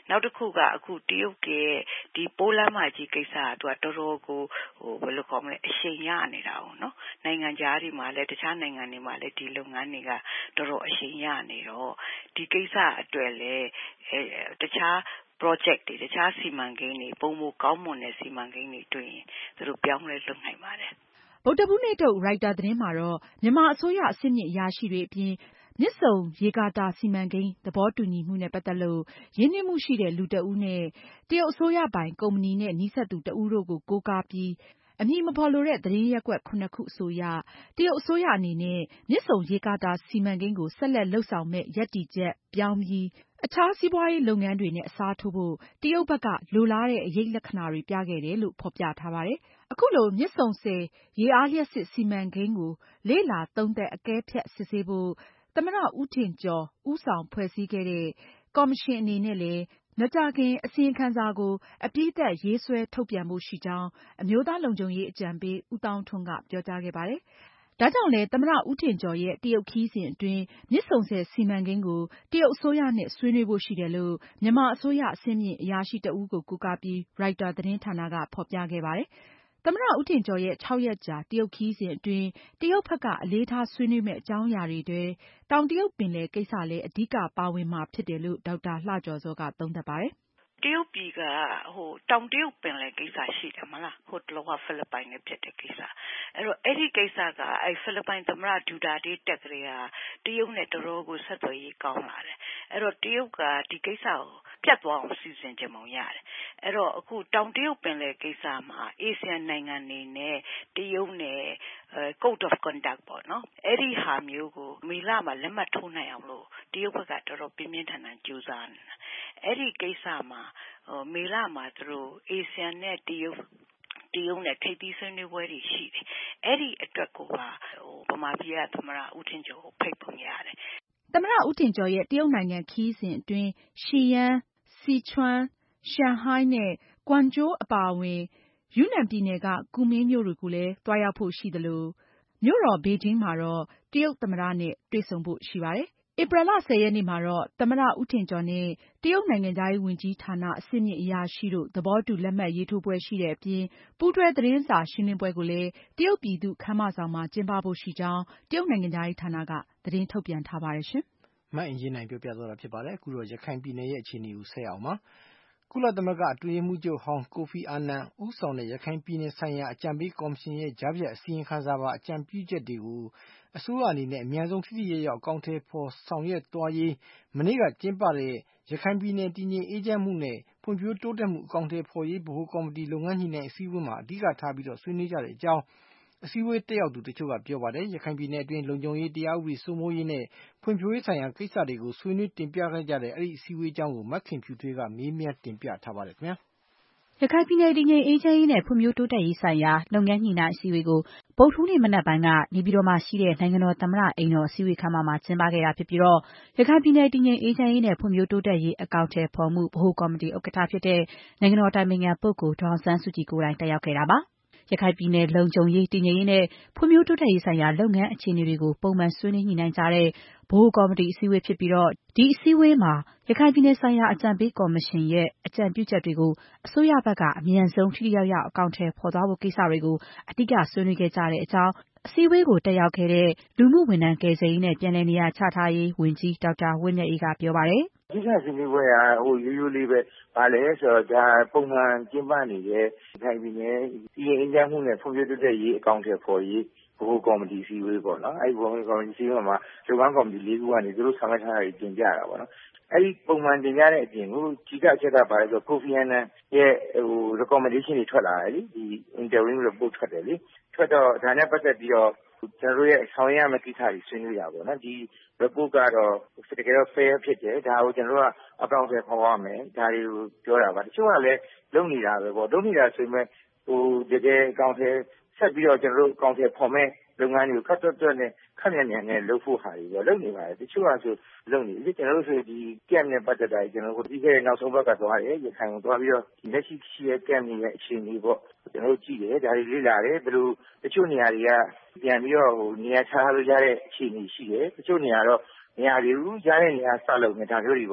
နောက်တစ်ခုကအခုတရုတ်ကဒီပိုးလမ်းမကြီးကိစ္စကသူကတော်တော်ကိုဟိုဘယ်လိုခေါ်မလဲအရှိန်ရနေတာ哦နော်နိုင်ငံခြားတွေမှာလည်းတခြားနိုင်ငံတွေမှာလည်းဒီလုပ်ငန်းတွေကတော်တော်အရှိန်ရနေတော့ဒီကိစ္စအတွက်လည်းအဲတခြား project တွေတခြားစီမံကိန်းတွေပုံမကောင်းမွန်တဲ့စီမံကိန်းတွေတွေ့ရင်သူတို့ပြောင်းလဲလုပ်နိုင်ပါတယ်ဗုဒ္ဓဘူးနေ့ထုတ်ရိုက်တာသတင်းမှာတော့မြန်မာအစိုးရအဆင့်မြင့်အရာရှိတွေအပြင်မြစ်ဆုံရေကာတာစီမံကိန်းသဘောတူညီမှုနဲ့ပတ်သက်လို့ရင်းနှီးမှုရှိတဲ့လူတဦးနဲ့တရုတ်အစိုးရပိုင်ကုမ္ပဏီနဲ့နီးစပ်သူတဦးတို့ကိုကိုးကားပြီးအမည်မဖော်လိုတဲ့သတင်းရပ်ကွက်ခုနှစ်ခုအဆိုအရတရုတ်အစိုးရအနေနဲ့မြစ်ဆုံရေကာတာစီမံကိန်းကိုဆက်လက်လုပ်ဆောင်မဲ့ရပ်တည်ချက်ပြောင်းပြီးအခြားစီးပွားရေးလုပ်ငန်းတွေနဲ့အစားထိုးဖို့တရုတ်ဘက်ကလိုလားတဲ့အရိပ်လက္ခဏာတွေပြခဲ့တယ်လို့ဖော်ပြထားပါတယ်။အခုလိုမြစ်ဆုံဆည်ရေအားလျှပ်စစ်စီမံကိန်းကိုလေ့လာသုံးသပ်အကဲဖြတ်စစ်ဆေးဖို့သမ္မတဦးထင်ကျော်ဦးဆောင်ဖွဲ့စည်းခဲ့တဲ့ကော်မရှင်အနေနဲ့လည်းမကြာခင်အစီရင်ခံစာကိုအပြီးသတ်ရေးဆွဲထုတ်ပြန်ဖို့ရှိကြောင်းအမျိုးသားလုံခြုံရေးအကြံပေးဦးသောင်းထွန်းကပြောကြားခဲ့ပါတယ်။ဒါကြောင့်လည်းသမ္မတဦးထင်ကျော်ရဲ့တရုတ်ခရီးစဉ်အတွင်းမြစ်ဆုံဆည်စီမံကိန်းကိုတရုတ်အစိုးရနဲ့ဆွေးနွေးဖို့ရှိတယ်လို့မြန်မာအစိုးရအဆင့်မြင့်အရာရှိတဦးကိုကိုးကားပြီးရိုက်တာသတင်းဌာနကဖော်ပြခဲ့ပါတယ်။သမ္မတဦးထင်ကျော်ရဲ့ခြောက်ရက်ကြာတရုတ်ခရီးစဉ်အတွင်းတရုတ်ဘက်ကအလေးထားဆွေးနွေးမယ့်အကြောင်းအရာတွေထဲတောင်တရုတ်ပင်လယ်ကိစ္စလည်းအဓိကပါဝင်မှာဖြစ်တယ်လို့ဒေါက်တာလှကျော်ဇောကသုံးသပ်ပါတယ်တရုတ်ပြည်ကဟိုတောင်တရုတ်ပင်လယ်ကိစ္စရှိတယ်မလားဟိုတလောကဖိလစ်ပိုင်နဲ့ဖြစ်တဲ့ကိစ္စအဲ့တော့အဲ့ဒီကိစ္စကအဲ့ဖိလစ်ပိုင်သမ္မတဒူတာတေးတက်ကလေးဟာတရုတ်နဲ့တော်တော်ကိုဆက်သွယ်ရေးကောင်းလာတယ်အဲ့တော့တရုတ်ကဒီကိစ္စကိုပြတ်သွားအောင်စီစဉ်ကြပုံရတယ်အဲ့တော့အခုတောင်တရုတ်ပင်လယ်ကိစ္စမှာအာဆီယံနိုင်ငံတွေနဲ့တရုတ်နဲ့ code of conduct ပေါ့နော်အဲ့ဒီဟာမျိုးကိုမေလမှာလက်မှတ်ထိုးနိုင်အောင်လို့တရုတ်ဘက်ကတော်တော်ပြင်းပြင်းထန်ထန်ကြိုးစားနေတာအဲ့ဒီကိစ္စမှာမေလမှာသူတို့အာဆီယံနဲ့တရုတ်တရုတ်နဲ့ထိပ်သီးဆွေးနွေးပွဲတွေရှိတယ်အဲ့ဒီအတွက်ကိုပါဟိုဗမာပြည်ကသမ္မတဦးထင်ကျော်ကိုဖိတ်ပုံရတယ်သမ္မတဦးထင်ကျော်ရဲ့တရုတ်နိုင်ငံခရီးစဉ်အတွင်းရှီယန်းစီချွမ်းရှန်ဟိုင်းနဲ့ကွမ်ကျိုးအပါအဝင်ယူနန်ပြည်နယ်ကကူမင်းမြို့တွေကိုလည်းသွားရောက်ဖို့ရှိသလိုမြို့တော်ဘေဂျင်းမှာတော့တရုတ်သမ္မတနဲ့တွေ့ဆုံဖို့ရှိပါတယ်။ဧပြီလဆယ်ရက်နေ့မှာတော့သမ္မတဦးထင်ကျော်နဲ့တရုတ်နိုင်ငံခြားရေးဝန်ကြီးဌာနအဆင့်မြင့်အရာရှိတို့သဘောတူလက်မှတ်ရေးထိုးပွဲရှိတဲ့အပြင်ပူးတွဲသတင်းစာရှင်းလင်းပွဲကိုလည်းတရုတ်ပြည်သူ့ခမ်းမဆောင်မှာကျင်းပဖို့ရှိကြောင်းတရုတ်နိုင်ငံခြားရေးဌာနကသတင်းထုတ်ပြန်ထားပါတယ်ရှင်။မအင်ကြင်းနိုင်ပြောပြသွားတာဖြစ်ပါတယ်။အခုတော့ရခိုင်ပြည်နယ်ရဲ့အခြေအနေကိုဆက်အောင်ပါ။ကုလသမဂ္ဂအတွင်းရေးမှူးချုပ်ဟောင်းကိုဖီအာနန်ဦးဆောင်တဲ့ရခိုင်ပြည်နယ်ဆိုင်ရာအကြံပေးကော်မရှင်ရဲ့ကြားဖြတ်အစီရင်ခံစာပါအကြံပြုချက်တွေကိုအစိုးရအနေနဲ့အမြန်ဆုံးထိထိရောက်ရောက်အကောင့်ထဲပေါ်ဆောင်ရွက်သွားရေးမနေ့ကကျင်းပတဲ့ရခိုင်ပြည်နယ်တည်ငြိမ်အေးချမ်းမှုနဲ့ဖွံ့ဖြိုးတိုးတက်မှုအကောင့်ထဲပေါ်ရေးဗဟိုကော်မတီလုပ်ငန်းညှိနှိုင်းအစည်းအဝေးမှာအဓိကထားပြီးတော့ဆွေးနွေးကြတဲ့အကြောင်းအစည်းအဝေးတက်ရောက်သူတချို့ကပြောပါတယ်။ရခိုင်ပြည်နယ်အတွင်းလုံခြုံရေးတရားဥပဒေစိုးမိုးရေးနဲ့ဖွံ့ဖြိုးရေးဆိုင်ရာကိစ္စတွေကိုဆွေးနွေးတင်ပြခဲ့ကြတဲ့အဲဒီအစည်းအဝေးအကြောင်းကိုမခင်ဖြူထွေးကမေးမြန်းတင်ပြထားပါတယ်ခင်ဗျာ။ရခိုင်ပြည်နယ်တည်ငြိမ်အေးချမ်းရေးနဲ့ဖွံ့ဖြိုးတိုးတက်ရေးဆိုင်ရာလုပ်ငန်းညှိနှိုင်းအစည်းအဝေးကိုဗုဒ္ဓဟူးနေ့မနက်ပိုင်းကနေပြည်တော်မှာရှိတဲ့နိုင်ငံတော်သမ္မတအိမ်တော်အစည်းအဝေးခန်းမမှာကျင်းပခဲ့တာဖြစ်ပြီးတော့ရခိုင်ပြည်နယ်တည်ငြိမ်အေးချမ်းရေးနဲ့ဖွံ့ဖြိုးတိုးတက်ရေးအကောင့်ထဲပေါ်မှုဗဟိုကော်မတီဥက္ကဋ္ဌဖြစ်တဲ့နိုင်ငံတော်တိုင်ပင်ခံပုဂ္ဂိုလ်ဒေါ်အောင်ဆန်းစုကြည်ကိုယ်တိုင်တက်ရောက်ခဲ့တာပါ။ရခိုင်ပြည်နယ်လုံခြုံရေးတည်ငြိမ်ရေးနဲ့ဖွံ့ဖြိုးတိုးတက်ရေးဆိုင်ရာလုပ်ငန်းအခြေအနေတွေကိုပုံမှန်ဆွေးနွေးညှိနှိုင်းကြတဲ့ဗဟိုကော်မတီအစည်းအဝေးဖြစ်ပြီးတော့ဒီအစည်းအဝေးမှာရခိုင်ပြည်နယ်ဆိုင်ရာအကြံပေးကော်မရှင်ရဲ့အကြံပြုချက်တွေကိုအစိုးရဘက်ကအမြန်ဆုံးထိထိရောက်ရောက်အကောင့်ထဲပေါ်သွားဖို့ကိစ္စတွေကိုအဓိကဆွေးနွေးခဲ့ကြတဲ့အကြောင်းအစည်းအဝေးကိုတက်ရောက်ခဲ့တဲ့လူမှုဝန်ထမ်းကယ်ဆယ်ရေးနဲ့ပြန်လည်နေရာချထားရေးဝန်ကြီးဒေါက်တာဝင်းမြတ်အေးကပြောပါတယ်။ဒီကဆွေးနွေးပွဲကဟိုရိုးရိုးလေးပဲပါလေဆိုတော့ဒါပုံမှန်ကျင်းပနေတဲ့ခိုင်ပြည်နယ်ဒီအင်ဂျင်မှုနဲ့ဖွံ့ဖြိုးတိုးတက်ရေးအကောင့်ထဲပေါ်ရေးဗဟိုကော်မတီစည်းဝေးပေါ့နော်အဲဒီဗဟိုကော်မတီစည်းဝေးမှာလုပ်ငန်းကော်မတီလေးခုကနေသူတို့ဆောင်ရွက်ထားတာတွေတင်ပြတာပေါ့နော်အဲဒီပုံမှန်တင်ပြတဲ့အပြင်ကိုကြီးကအချက်ကပါလဲဆိုကိုဖီအာနန်ရဲ့ဟို recommendation တွေထွက်လာတယ်လေဒီ interim report ထွက်တယ်လေထွက်တော့ဒါနဲ့ပတ်သက်ပြီးတော့ကျွန်တော်တို့ရဲ့ဆောင်ရွက်ရမယ့်ကိစ္စတွေဆွေးနွေးတာပေါ့နော်ဒီ report ကတော့တကယ်တော့ fair ဖြစ်တယ်ဒါကိုကျွန်တော်တို့ကအကောင့်ထဲပေါ်ရမယ်ဒါတွေကိုပြောတာပါတချို့ကလည်းလုပ်နေတာပဲပေါ့လုပ်နေတာဆိုပေမဲ့ဟိုတကယ်အကောင့်ထဲဆက်ပြီးတော့ကျွန်တော်တို့အကောင့်ထဲပေါ်မဲ့လုပ်ငန်းတွေကိုခက်တွတ်တွတ်နဲ့ခက်မြန်မြန်နဲ့လုပ်ဖို့ဟာတွေရောလုပ်နေပါတယ်တချို့ကဆိုလုပ်နေပြီကျွန်တော်တို့ဆိုဒီ camp နဲ့ပတ်သက်တာကျွန်တော်တို့ဒီကဲနောက်ဆုံးဘက်ကသွားတယ်ရခိုင်ကိုသွားပြီးတော့လက်ရှိရှိရဲ့ camp ရဲ့အခြေအနေပေါ့ကျွန်တော်တို့ကြည့်တယ်ဒါတွေလေ့လာတယ်ဘယ်လိုတချို့နေရာတွေကပြန်ပြီးတော့ဟိုနေရာချထားလို့ရတဲ့အခြေအနေရှိတယ်တချို့နေရာတော့နေရာတွေကိုကြားတဲ့နေရာဆက်လုပ်နေဒါမျိုးတွေပေါ့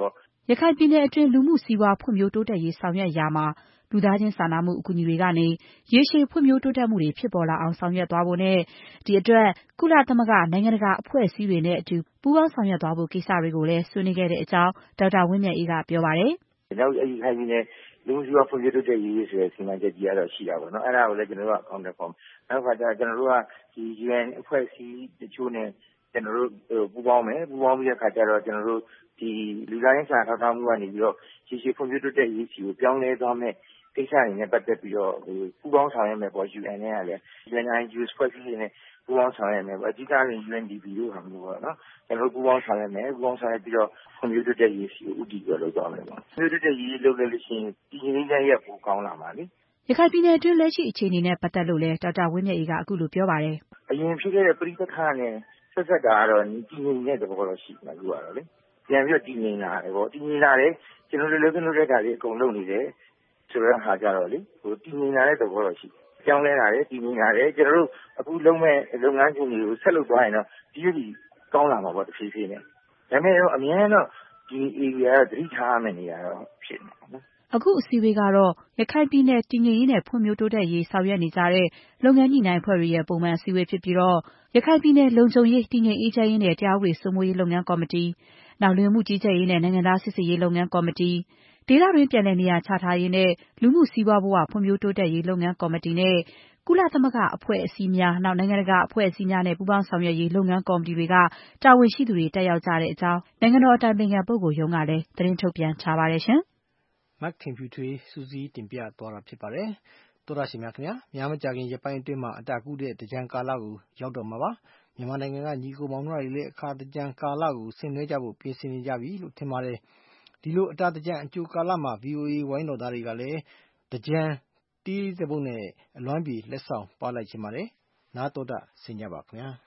ရခိုင်ပြည်နယ်အတွင်းလူမှုစီးပွားဖွံ့ဖြိုးတိုးတက်ရေးဆောင်ရွက်ရာမှာလူသားချင်းစာနာမှုအကူအညီတွေကနေရေရှည်ဖွံ့ဖြိုးတိုးတက်မှုတွေဖြစ်ပေါ်လာအောင်ဆောင်ရွက်သွားဖို့နဲ့ဒီအတွက်ကုလသမဂ္ဂနိုင်ငံတကာအဖွဲ့အစည်းတွေနဲ့အတူပူးပေါင်းဆောင်ရွက်သွားဖို့ကိစ္စတွေကိုလည်းဆွေးနွေးခဲ့တဲ့အကြောင်းဒေါက်တာဝင်းမြတ်အေးကပြောပါတယ်။နောက်အဲဒီခိုင်ပြည်နယ်လူမှုစီးပွားဖွံ့ဖြိုးတိုးတက်ရေးဆိုတဲ့စီမံချက်ကြီးကတော့ရှိတာပေါ့နော်။အဲ့ဒါကိုလည်းကျွန်တော်တို့ကအကောင့်ထဲပေါ်နောက်ခါကျကျွန်တော်တို့ကဒီ U N အဖွဲ့အစည်းတချို့နဲ့ကျွန်တော်တို့ပူးပေါင်းမယ်ပူးပေါင်းပြီးတဲ့အခါကျတော့ကျွန်တော်တို့ဒီလူသားချင်းစာနာထောက်ထားမှုကနေပြီးတော့ရှေ့ရှေ့ဖွံ့ဖြိုးတိုးတက်ရေးစီကိုပြောင်းလဲသွားမယ်ကိစ္စတွေနဲ့ပတ်သက်ပြီးတော့ပူးပေါင်းဆောင်ရွက်မယ်ပေါ့ U N နဲ့ကလည်း U N I N G O ဖွဲ့စည်းနေပူးပေါင်းဆောင်ရွက်မယ်ပေါ့အဓိကက U N D P တို့ဟာမျိုးပေါ့နော်ကျွန်တော်တို့ပူးပေါင်းဆောင်ရွက်မယ်ပူးပေါင်းဆောင်ရွက်ပြီးတော့ဖွံ့ဖြိုးတိုးတက်ရေးစီကိုဥတည်ပြီးတော့လုပ်သွားမယ်ပေါ့ဖွံ့ဖြိုးတိုးတက်ရေးလုပ်လို့ရှိရင်ဒီငင်းငင်းရဲ့ပိုကောင်းလာမှာလေရခိုင်ပြည်နယ်အတွင်းလက်ရှိအခြေအနေနဲ့ပတ်သက်လို့လည်းဒေါက်တာဝင်းမြတ်အေးကအခုလိုပြောပါတယ်အရင်ဖြစ်ခဲ့တဲ့ပြည်ပခါနဲ့ဆက်ဆက်တာကတော့ဒီငင်းတဲ့သဘောတော့ရှိမှာလို့ရတော့လေပြန်ပြီးတော့တည်ငြိမ်လာတယ်ပေါ့တည်ငြိမ်လာတယ်ကျွန်တော်တို့လုပ်လုပ်တဲ့ဓာတ်တွေအကုန်လုပ်နေတယ်ဆိုတော့ဟာကြတော့လေဟိုတည်ငြိမ်လာတဲ့သဘောတော့ရှိကြောင်းလဲလာတယ်တည်ငြိမ်လာတယ်ကျွန်တော်တို့အခုလုံးမဲ့လုပ်ငန်းရှင်တွေကိုဆက်လုပ်သွားရင်တော့ဒီလိုကြီးကောင်းလာမှာပေါ့တစ်ဖြည်းဖြည်းနဲ့ဒါပေမဲ့တော့အများတော့ဒီ area ကသတိထားရမယ့်နေရာတော့ဖြစ်နေတယ်နော်အခုအစည်းအဝေးကတော့ရခိုင်ပြည်နယ်တည်ငြိမ်ရေးနဲ့ဖွံ့ဖြိုးတိုးတက်ရေးဆောင်ရွက်နေကြတဲ့လုပ်ငန်းညှိနှိုင်းအဖွဲ့တွေရဲ့ပုံမှန်အစည်းအဝေးဖြစ်ပြီးတော့ရခိုင်ပြည်နယ်လုံခြုံရေးတည်ငြိမ်အေးချမ်းရေးနဲ့တရားဥပဒေစိုးမိုးရေးလုပ်ငန်းကော်မတီနောက်လူမှုကြီးကြပ်ရေးနဲ့နိုင်ငံသားစစ်ဆေးရေးလုပ်ငန်းကော်မတီဒေသတွင်းပြည်내နေရာချထားရေးနဲ့လူမှုစီးပွားဘဝဖွံ့ဖြိုးတိုးတက်ရေးလုပ်ငန်းကော်မတီနဲ့ကုလသမဂ္ဂအဖွဲ့အစည်းများနောက်နိုင်ငံတကာအဖွဲ့အစည်းများနဲ့ပူးပေါင်းဆောင်ရွက်ရေးလုပ်ငန်းကော်မတီတွေကတာဝန်ရှိသူတွေတက်ရောက်ကြတဲ့အကြောင်းနိုင်ငံတော်အတိုင်ပင်ခံပုဂ္ဂိုလ်ရုံးကလည်းသတင်းထုတ်ပြန်ထားပါတယ်ရှင်မတ်ခင်ဖြူထွေးစူးစီးတင်ပြသွားတာဖြစ်ပါတယ်သောရရှိမြခင်ဗျာများမကြခင်ရပိုင်းအတွင်းမှာအတကူတဲ့တကြံကာလကိုရောက်တော့မှာပါမြန်မာနိုင်ငံကညီကိုမောင်နှမတွေလည်းအခါတကြံကာလကိုဆင်နွှဲကြဖို့ပြင်ဆင်နေကြပြီလို့ထင်ပါတယ်ဒီလိုအတတကြံအကျိုးကာလမှာ V O A ဝိုင်းတော်သားတွေကလည်းတကြံတီးတဲ့ပုံနဲ့အလွမ်းပြေလက်ဆောင်ပါလိုက်ချင်ပါတယ်နားတော်တာဆင်ကြပါခင်ဗျာ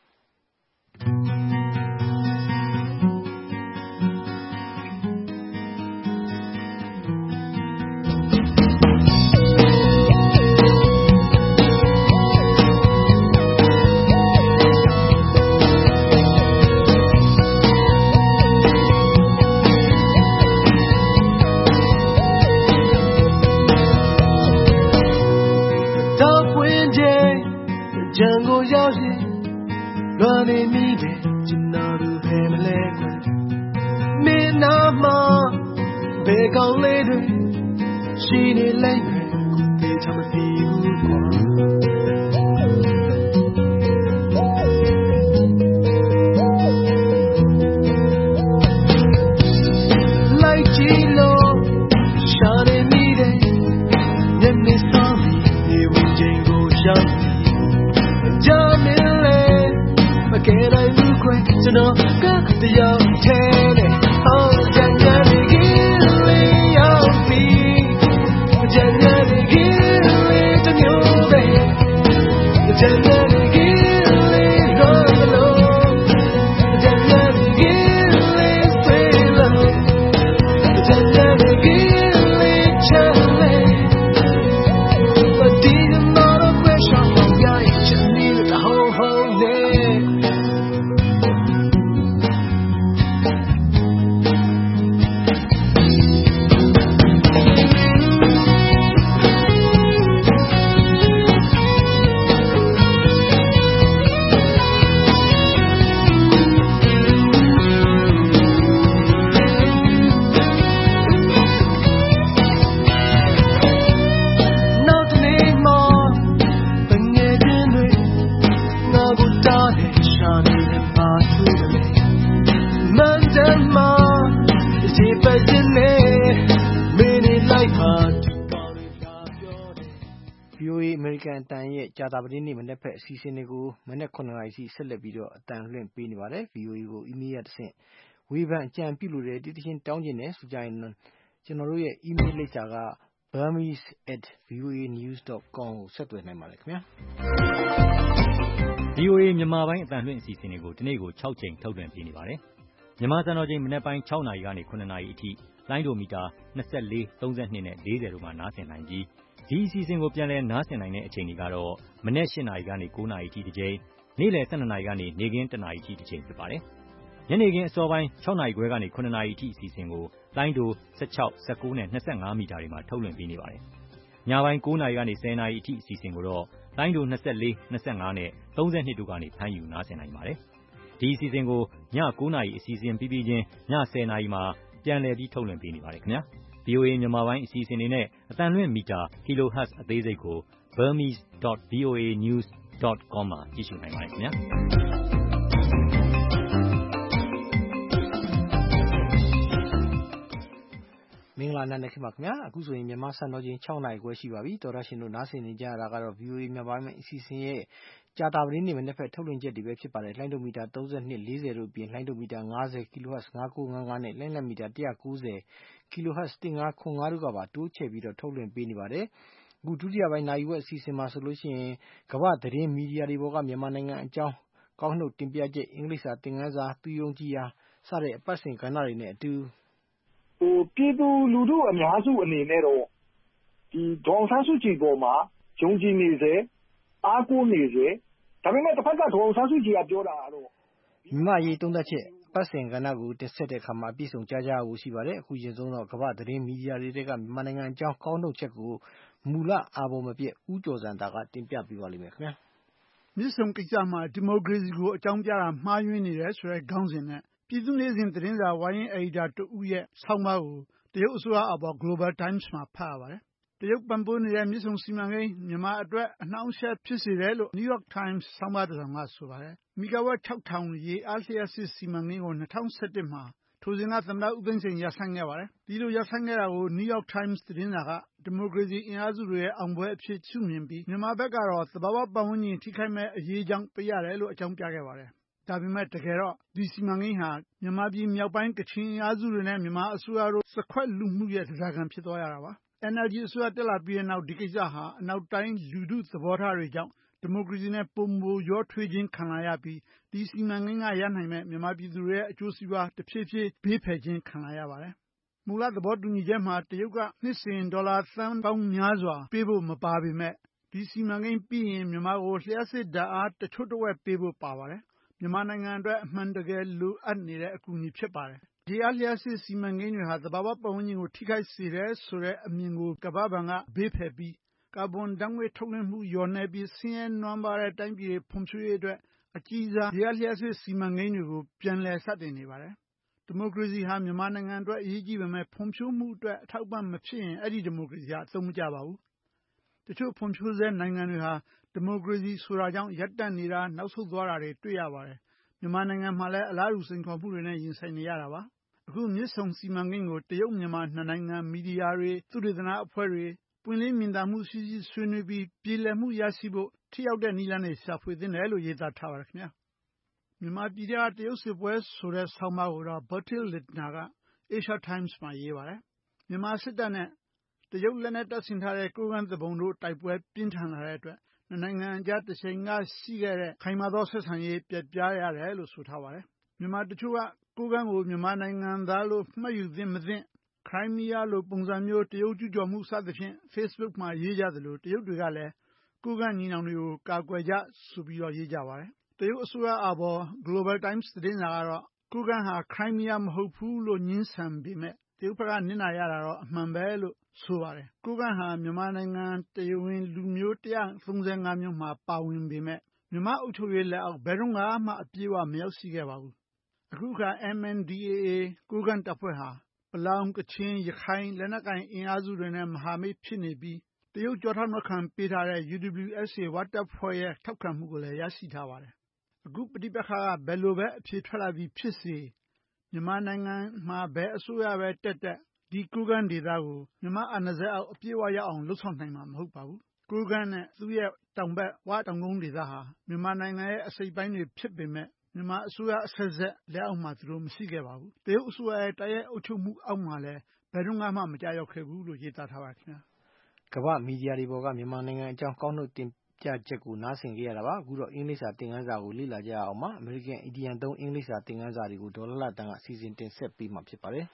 လွန်နေမိတယ်ကျွန်တော်တို့ပဲမလဲကွယ်မင်းနာမဘယ်ကောင်းလေးတွေရှိနေလိမ့်မယ်ကိုသိချမသိဘူးကွာလိုက်ကြည့်လို့ရှာနေမိတယ်ညနေဆောင်ပြီးဒီဝင်ချိန်ကိုရောက်ကြမင်းCan I look quick to know that the young ten oh January gilly of me January gilly to new day January gilly run alone January gilly sail alone January gilly challenge But didn't know the question of your just need the whole whole day V O A အမေရိကန်အတန်ရဲ့ကြာသပတေးနေ့မနေ့ဖက်အစီအစဉ်တွေကိုမနေ့ခုနှစ်နာရီစီဆက်လက်ပြီးတော့အတန်လွှင့်ပေးနေပါတယ် V O A ကို email ရတဆင့်ဝေဖန်အကြံပြုလို့တဲ့တိတိချင်းတောင်းကျင်တယ်ဆိုကြရင်ကျွန်တော်တို့ရဲ့ email လိပ်စာက burmese at voanews dot com ကိုဆက်သွယ်နိုင်ပါတယ်ခင်ဗျာ V O A မြန်မာပိုင်းအတန်လွှင့်အစီအစဉ်တွေကိုဒီနေ့ကို၆ချိန်ထုတ်လွှင့်ပေးနေပါတယ်မြန်မာစံတော်ချိန်မနေ့ပိုင်း၆နာရီကနေ၇နာရီအထိလိုင်းဒိုမီတာ၂၄ ၃၂နဲ့၄၀တို့မှာနားဆင်နိုင်ပြီးဒီအစီအစဉ်ကိုပြန်လည်နားဆင်နိုင်တဲ့အချိန်တွေကတော့မနေ့၈နာရီကနေ၉နာရီအထိတစ်ချိန်နေ့လယ်၁၂နာရီကနေနေ့ခင်း၁နာရီအထိတစ်ချိန်ဖြစ်ပါတယ်။ရညနေခင်းအစောပိုင်း၆နာရီခွဲကနေ၇နာရီအထိအစီအစဉ်ကိုလိုင်းတို၁၆ ၁၉နဲ့၂၅မီတာတွေမှာထုတ်လွှင့်ပေးနေပါတယ်။ညပိုင်း၉နာရီကနေ၁၀နာရီအထိအစီအစဉ်ကိုတော့လိုင်းတို၂၄ ၂၅နဲ့၃၂တို့ကနေဖမ်းယူနားဆင်နိုင်ပါတယ်။ဒီအစီအစဉ်ကိုည၉နာရီအစီအစဉ်ပြီးပြီးချင်းည၁၀နာရီမှာပြန်လည်ပြီးထုတ်လွှင့်ပေးနေပါတယ်ခင်ဗျာ။ဗွီအိုအေ မြန်မာပိုင်းအစီအစဉ်တွေနဲ့အသံလွှင့်မီတာ kilohertz အသေးစိတ်ကို burmese dot v o a news dot com မှာကြည့်ရှုနိုင်ပါတယ်ခင်ဗျာ။မင်္ဂလာနံနက်ခင်းပါခင်ဗျာအခုဆိုရင်မြန်မာစံတော်ချိန်၆နာရီခွဲရှိပါပြီတော်ရရှင်တို့နားဆင်နေကြရတာကတော့ ဗွီအိုအေ မြန်မာပိုင်းအစီအစဉ်ရဲ့ကြာတာပတင်းနေ့မနေ့ဖက်ထုတ်လွှင့်ချက်တွေပဲဖြစ်ပါတယ်လှိုင်းဒိုမီတာ၃၂ ၄၀တို့အပြင်လှိုင်းဒိုမီတာ၅၀ kilohertz ၅၉၅၅နဲ့လှိုင်းလက်မီတာ၁၉၀ kilohertz ၁၅၇၅တို့ကပါတိုးချဲ့ပြီးတော့ထုတ်လွှင့်ပေးနေပါတယ်အခုဒုတိယပိုင်းနိုင်ဝက်အစီအစဉ်မှာဆိုလို့ရှိရင်ကမ္ဘာသတင်းမီဒီယာတွေပေါ်ကမြန်မာနိုင်ငံအကြောင်းကောက်နှုတ်တင်ပြချက်အင်္ဂလိပ်စာသင်ခန်းစာသူယုံကြည်ရာစတဲ့အပတ်စဉ်ကဏ္ဍတွေနဲ့အတူဟိုပြည်သူလူထုအများစုအနေနဲ့တော့ဒီဒေါ်ဆန်းစုကြည်ပေါ်မှာယုံကြည်နေစေအားကိုးနေစေဒါပေမဲ့တစ်ဖက်ကဒေါ်ဆန်းစုကြည်ကပြောတာကတော့မြန်မာရေးသုံးသက်ချက်ပတ်စဉ်ကဏ္ဍကိုတက်ဆက်တဲ့အခါမှာအပြည့်စုံကြားကြရဖို့ရှိပါတယ်အခုရင်ဆုံးတော့ကမ္ဘာသတင်းမီဒီယာတွေကမြန်မာနိုင်ငံအကြောင်းကောက်နှုတ်ချက်ကိုမူလအာဘော်မပြည့်ဦးကျော်စံတာကတင်ပြပေးပါလိမ့်မယ်ခင်ဗျာမြစ်ဆုံကိစ္စမှာဒီမိုကရေစီကိုအကြောင်းပြတာမှားယွင်းနေတယ်ဆိုတဲ့ခေါင်းစဉ်နဲ့ပြည်သူ့နေ့စဉ်သတင်းစာဝိုင်းအယ်ဒီတာတူဦးရဲ့ဆောင်းပါးကိုတရုတ်အစိုးရအပေါ် Global Times မှာဖတ်ရပါတယ်။တရုတ်ပံ့ပိုးနေတဲ့မြစ်ဆုံစီမံကိန်းမြန်မာအတွက်အနှောင့်အယှက်ဖြစ်စေတယ်လို့ New York Times ဆောင်းပါးတစ်စောင်ကဆိုပါတယ်။မီဂါဝပ်၆ထောင်ရေအားလျှပ်စစ်စီမံကိန်းကို၂၀၁၁မှာထိုစဉ်ကသမ္မတဦးသိန်းစိန်ရပ်ဆိုင်းခဲ့ပါတယ်။ဒီလိုရပ်ဆိုင်းခဲ့တာကို New York Times သတင်းစာကဒီမိုကရေစီအင်အားစုတွေရဲ့အောင်ပွဲအဖြစ်ရှုမြင်ပြီးမြန်မာဘက်ကတော့သဘာဝပတ်ဝန်းကျင်ထိခိုက်မဲ့အရေးကြောင့်ပေးရတယ်လို့အကြောင်းပြခဲ့ပါတယ်။ဒါပေမဲ့တကယ်တော့ဒီစီမံကိန်းဟာမြန်မာပြည်မြောက်ပိုင်းကချင်အင်အားစုတွေနဲ့မြန်မာအစိုးရတို့စခွက်လူမှုရဲ့တရားခံဖြစ်သွားရတာပါ။ N L D အစိုးရတက်လာပြီးတဲ့နောက်ဒီကိစ္စဟာအနောက်တိုင်းလူထုသဘောထားတွေကြောင့်ဒီမိုကရေစီနဲ့ပုံမူရောထွေးခြင်းခံလာရပြီးဒီစီမံကိန်းကရနိုင်မဲ့မြန်မာပြည်သူတွေရဲ့အကျိုးစီးပွားတစ်ဖြည်းဖြည်းဘေးဖယ်ခြင်းခံလာရပါတယ်။မူလသဘောတူညီချက်မှာတရုတ်ကနှစ်စဉ်ဒေါ်လာသန်းပေါင်းများစွာပေးဖို့မပါပေမဲ့ဒီစီမံကိန်းပြီးရင်မြန်မာကိုလျှပ်စစ်ဓာတ်အားတချို့တဝက်ပေးဖို့ပါပါတယ်။မြန်မာနိုင်ငံအတွက်အမှန်တကယ်လိုအပ်နေတဲ့အကူအညီဖြစ်ပါတယ်။ဒီအားလျှပ်စစ်စီမံကိန်းတွေဟာသဘာဝပတ်ဝန်းကျင်ကိုထိခိုက်စေတယ်ဆိုတဲ့အမြင်ကိုကမ္ဘာ့ဘဏ်ကဘေးဖယ်ပြီးကာဗွန်ဓာတ်ငွေ့ထုတ်လွှင့်မှုလျော့နည်းပြီးဆင်းရဲနွမ်းပါးတဲ့တိုင်းပြည်တွေဖွံ့ဖြိုးရေးအတွက်အကြီးစားရေအားလျှပ်စစ်စီမံကိန်းတွေကိုပြန်လည်စတင်နေပါတယ်။ဒီမိုကရေစီဟာမြန်မာနိုင်ငံအတွက်အရေးကြီးပေမဲ့ဖွံ့ဖြိုးမှုအတွက်အထောက်အပံ့မဖြစ်ရင်အဲ့ဒီဒီမိုကရေစီဟာအသုံးမကျပါဘူး။တချို့ဖွံ့ဖြိုးဆဲနိုင်ငံတွေဟာဒီမိုကရေစီဆိုတာကြောင့်ရပ်တန့်နေတာနောက်ဆုတ်သွားတာတွေတွေ့ရပါတယ်။မြန်မာနိုင်ငံမှာလည်းအလားတူစိန်ခေါ်မှုတွေနဲ့ရင်ဆိုင်နေရတာပါ။အခုမြစ်ဆုံစီမံကိန်းကိုတရုတ်မြန်မာနှစ်နိုင်ငံမီဒီယာတွေသုတေသနအဖွဲ့တွေပွင့်လင်းမြင်သာမှုရှိရှိဆွေးနွေးပြီးပြည်လည်မှုရရှိဖို့ထိရောက်တဲ့နည်းလမ်းတွေရှာဖွေသင့်တယ်လို့ရေးသားထားပါတယ်ခင်ဗျာမြန်မာပြည်ကတရုတ်စစ်ပွဲဆိုတဲ့ဆောင်းပါးကိုတော့ Bertil Lintner က Asia Times မှာရေးပါတယ်မြန်မာစစ်တပ်နဲ့တရုတ်လက်နက်တပ်ဆင်ထားတဲ့ကိုးကန့်သူပုန်တို့တိုက်ပွဲပြင်းထန်လာတဲ့အတွက်နိုင်ငံအကြားတစ်ချိန်ကရှိခဲ့တဲ့ခိုင်မာသောဆက်ဆံရေးပြတ်ပြားရတယ်လို့ဆိုထားပါတယ်မြန်မာတချို့ကကိုးကန့်ကိုမြန်မာနိုင်ငံသားလို့မှတ်ယူသင့်မသင့်ခရိုင်းမီးယားလိုပုံစံမျိုးတရုတ်ကျူးကျော်မှုစသဖြင့် Facebook မှာရေးကြသလိုတရုတ်တွေကလည်းကိုးကန့်ညီနောင်တွေကိုကာကွယ်ကြဆိုပြီးတော့ရေးကြပါတယ်တရုတ်အစိုးရအာဘော် Global Times သတင်းစာကတော့ကိုးကန့်ဟာခရိုင်းမီးယားမဟုတ်ဘူးလို့ညင်းဆန်ပေမဲ့တရုတ်ဘက်ကနစ်နာရတာတော့အမှန်ပဲလို့ဆိုပါတယ်ကိုးကန့်ဟာမြန်မာနိုင်ငံတရားဝင်လူမျိုး၁၃၅မျိုးမှာပါဝင်ပေမဲ့မြန်မာအုပ်ချုပ်ရေးလက်အောက်ဘယ်တော့မှအပြည့်အဝမရောက်ရှိခဲ့ပါဘူးအခုက M N D A A ကိုးကန့်တပ်ဖွဲ့ဟာပလောင်ကချင်ရခိုင်လက်နက်ကိုင်အင်အားစုတွေနဲ့မဟာမိတ်ဖြစ်နေပြီးတရုတ်ကြောထောက်နောက်ခံပေးထားတဲ့ U W S A ဝတပ်ဖွဲ့ရဲ့ထောက်ခံမှုကိုလည်းရရှိထားပါတယ်အခုပဋိပက္ခကဘယ်လိုပဲအဖြေထွက်လာပြီးဖြစ်စေမြန်မာနိုင်ငံမှာဘယ်အစိုးရပဲတက်တက်ဒီကိုးကန့်ဒေသကိုမြန်မာအာဏာစက်အောက်အပြည့်အဝရအောင်လှုပ်ဆောင်နိုင်မှာမဟုတ်ပါဘူးကိုးကန့်နဲ့သူ့ရဲ့တောင်ဘက်ဝတောင်ကုန်းဒေသဟာမြန်မာနိုင်ငံရဲ့အစိပ်ပိုင်းတွေဖြစ်ပေမဲ့မြန်မာအစိုးရအဆက်ဆက်လက်အောက်မှာသူတို့မရှိခဲ့ပါဘူးတရုတ်အစိုးရရဲ့တိုက်ရိုက်အုပ်ချုပ်မှုအောက်မှာလည်းဘယ်တော့မှမကြောက်ရောက်ခဲ့ဘူးလို့ရေးသားထားပါခင်ဗျာကမ္ဘာမီဒီယာတွေပေါ်ကမြန်မာနိုင်ငံအကြောင်းကောက်နှုတ်တင်ပြချက်ကိုနားဆင်ကြရတာပါအခုတော့အင်္ဂလိပ်စာသင်ခန်းစာကိုလေ့လာကြရအောင်ပါအမေရိကန်အီဒီယံသုံးအင်္ဂလိပ်စာသင်ခန်းစာတွေကိုဒေါ်လာလတန်ကစီစဉ်တင်ဆက်ပေးမှာဖြစ်ပါတယ်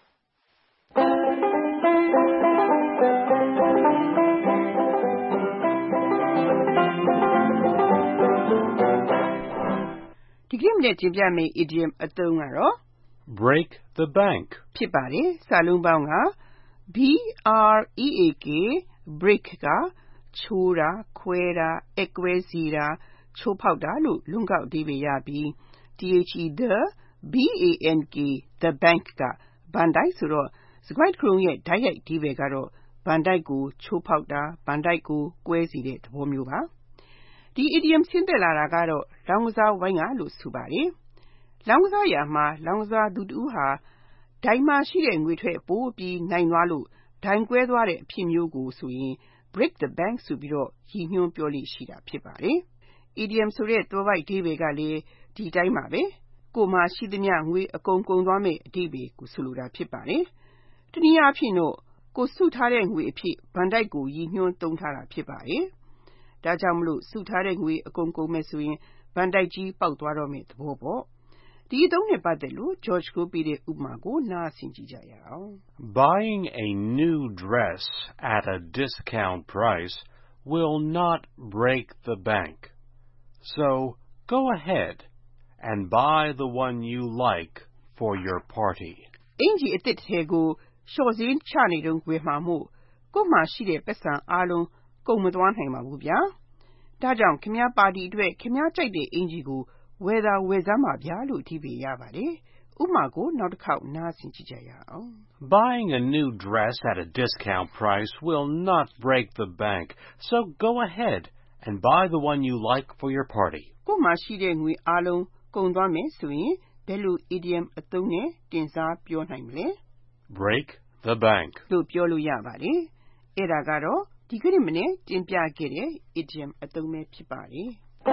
ဒီကနေ့မနေ့တင်ပြမယ့် idiom အသုံးကတော့ break the bank ဖြစ်ပါတယ်စာလုံးပေါင်းက B R E A K break ကချိုးတာခွဲတာအက်ကွဲစေတာချိုးဖောက်တာလို့လုံကောက်အဓိပ္ပာယ်ရပြီး the B A N K the bank ကဘဏ်တိုက်ဆိုတော့စကွိုက်ခရုံးရဲ့ဓာတ်ရိုက်အဓိပ္ပာယ်ကတော့ဘဏ်တိုက်ကိုချိုးဖောက်တာဘဏ်တိုက်ကိုကွဲစေတဲ့သဘောမျိုးပါဒီ idiom ဆင်းသက်လာတာကတော့လောင်ကစားဝိုင်းကလို့ဆိုပါတယ်လောင်ကစားရာမှာလောင်ကစားသူတူဟာဒိုင်မှာရှိတဲ့ငွေထွက်ပိုးပြီးနိုင်သွားလို့ဒိုင်ကွဲသွားတဲ့အဖြစ်မျိုးကိုဆိုရင် break the bank ဆိုပြီးတော့ရည်ညွှန်းပြောလို့ရှိတာဖြစ်ပါတယ် idiom ဆိုတဲ့သွယ်ဝိုက်အဓိပ္ပာယ်ကလည်းဒီတိုင်းပါပဲကိုယ်မှာရှိသမျှငွေအကုန်ကုန်သွားမယ့်အဓိပ္ပာယ်ကိုဆိုလိုတာဖြစ်ပါတယ်တနည်းအားဖြင့်တော့ကိုစုထားတဲ့ငွေအဖြစ်ဘဏ်တိုက်ကိုရည်ညွှန်းသုံးထားတာဖြစ်ပါတယ်ဒါကြောင့်မလို့စုထားတဲ့ငွေအကုန်ကုန်မဲ့ဆိုရင်ဘဏ်တိုက်ကြီးပေါက်သွားတော့မယ့်သဘောပေါ့ဒီအသုံးနဲ့ပတ်သက်လို့ George ကိုပြတဲ့ဥပမာကိုနားဆင်ကြည့်ကြရအောင် Buying a new dress at a discount price will not break the bank. So go ahead and buy the one you like for your party. အင်ဂျီအသစ်ထဲကိုရှော့စင်းချနေတုန်းဝယ်မှာမို့ကို့မှာရှိတဲ့ပတ်စံအားလုံးကုန်မသွားနိုင်ပါဘူးဗျာဒါကြောင့်ခင်ဗျားပါတီအတွက်ခင်ဗျားကြိုက်တဲ့အင်ဂျီကိုဝယ်သာဝယ်စမ်းပါဗျာလို့အဓိပ္ပာယ်ရပါတယ်ဥပမာကိုနောက်တစ်ခေါက်နားဆင်ကြည့်ကြရအောင် Buying a new dress at a discount price will not break the bank. So go ahead and buy the one you like for your party. ကို့မှာရှိတဲ့ငွေအားလုံးကုန်သွားမယ်ဆိုရင်ဘယ်လို idiom အသုံးနဲ့တင်စားပြောနိုင်မလဲ Break the bank လို့ပြောလို့ရပါတယ်အဲ့ဒါကတော့ဒီကနေ့မနေ့တင်ပြခဲ့တဲ့ idiom အသုံးပဲဖြစ်ပါတယ်